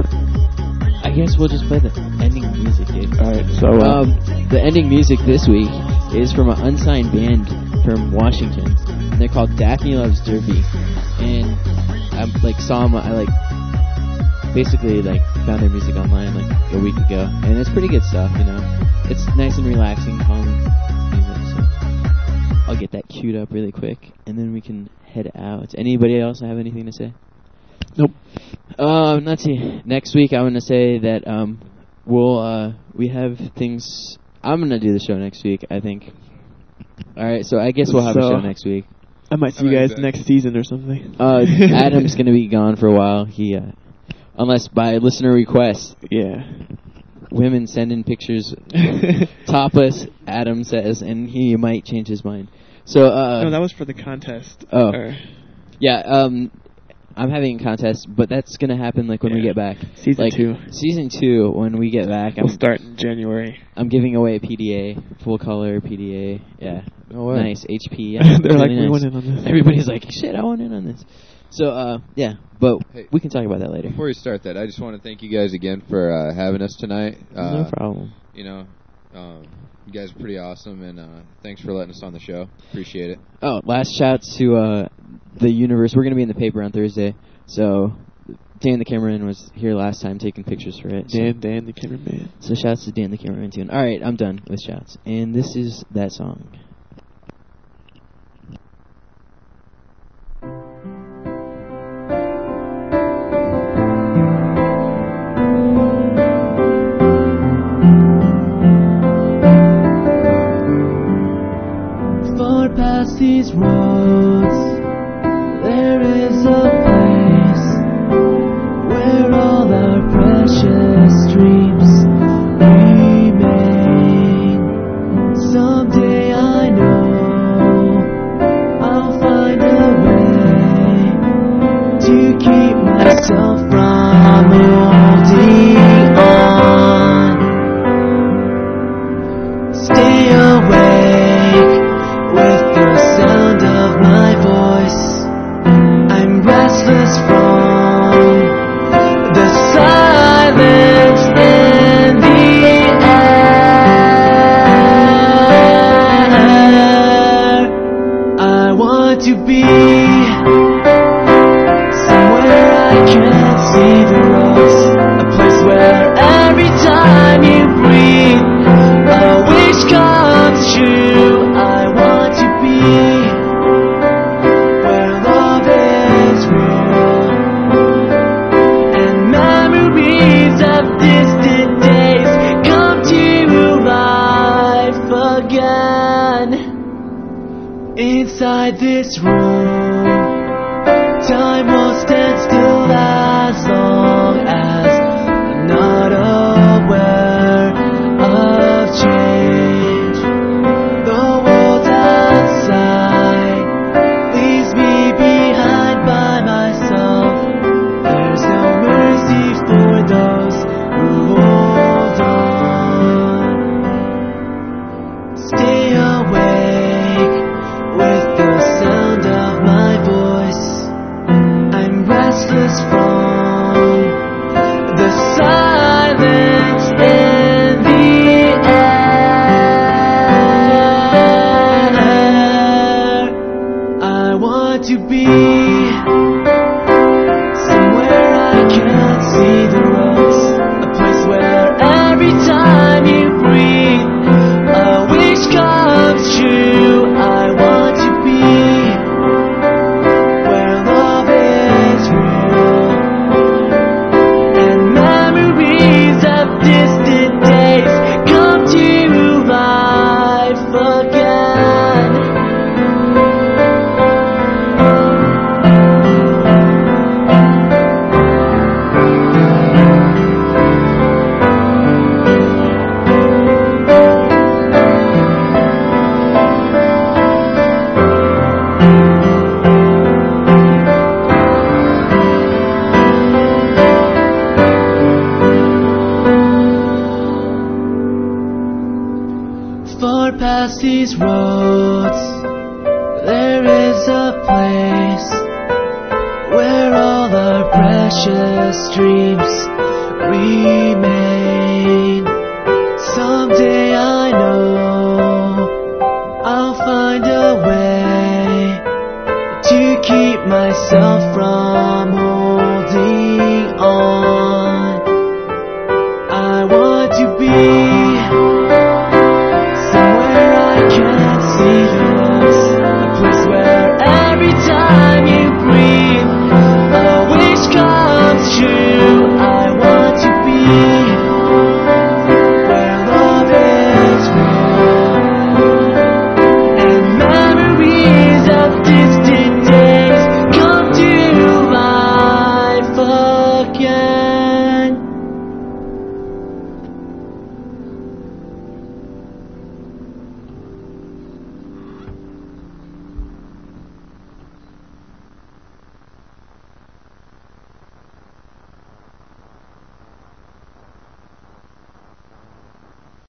I guess we'll just play the ending music, dude. All right. So uh, um, the ending music this week is from an unsigned band from Washington, and they're called Daphne Loves Derby. And I like saw them. I like basically like found their music online like a week ago, and it's pretty good stuff. You know, it's nice and relaxing, calm music. So I'll get that queued up really quick, and then we can head out. Anybody else have anything to say? Nope. Um, let's see. Next week, I'm gonna say that um, we'll uh, we have things. I'm gonna do the show next week, I think. All right, so I guess we'll have So- a show next week. I might see you guys next season or something. Uh, Adam's gonna be gone for a while. He, uh, unless by listener request. Yeah. Women send in pictures, topless. Adam says, and he might change his mind. So, uh, no, that was for the contest. Oh, Or- yeah. Um, I'm having a contest, but that's gonna happen like when we Yeah. get back. Season like, two. Season two, when we get back. We'll I'm, start in January. I'm giving away a P D A, full color P D A. Yeah. No way. Nice H P. Yeah, They're really like, nice. we want in on this. Everybody's like, shit, I want in on this. So, uh, yeah, but Hey, we can talk about that later. Before we start that, I just want to thank you guys again for uh, having us tonight. Uh, No problem. You know, um, you guys are pretty awesome, and uh, thanks for letting us on the show. Appreciate it. Oh, last shouts to uh, the universe. We're going to be in the paper on Thursday. So, Dan the cameraman was here last time taking pictures for it. So. Dan, Dan the cameraman. So, shouts to Dan the cameraman, too. All right, I'm done with shouts. And this is that song. Far past these roads, there is a place where all our precious dreams remain. Someday I know I'll find a way to keep myself from holding on. Stay awake with the sound of my voice. I'm restless from the silence in the air. I want to be somewhere I can't see the roads, a place where every time you breathe a wish comes true. I want to be Inside this room, time will stand still as long as I'm not aware of change. The world outside leaves me behind by myself. There's no mercy for those who hold on. Stay awake with the sound of my voice. I'm restless from the silence in the air. I want to be somewhere I can't see the roads, a place where every time you breathe a wish comes true. I want to be where love is real and memories of distant days come to life again. Far past these roads, there is a place where all our precious dreams remain. Someday I know I'll find a way to keep myself from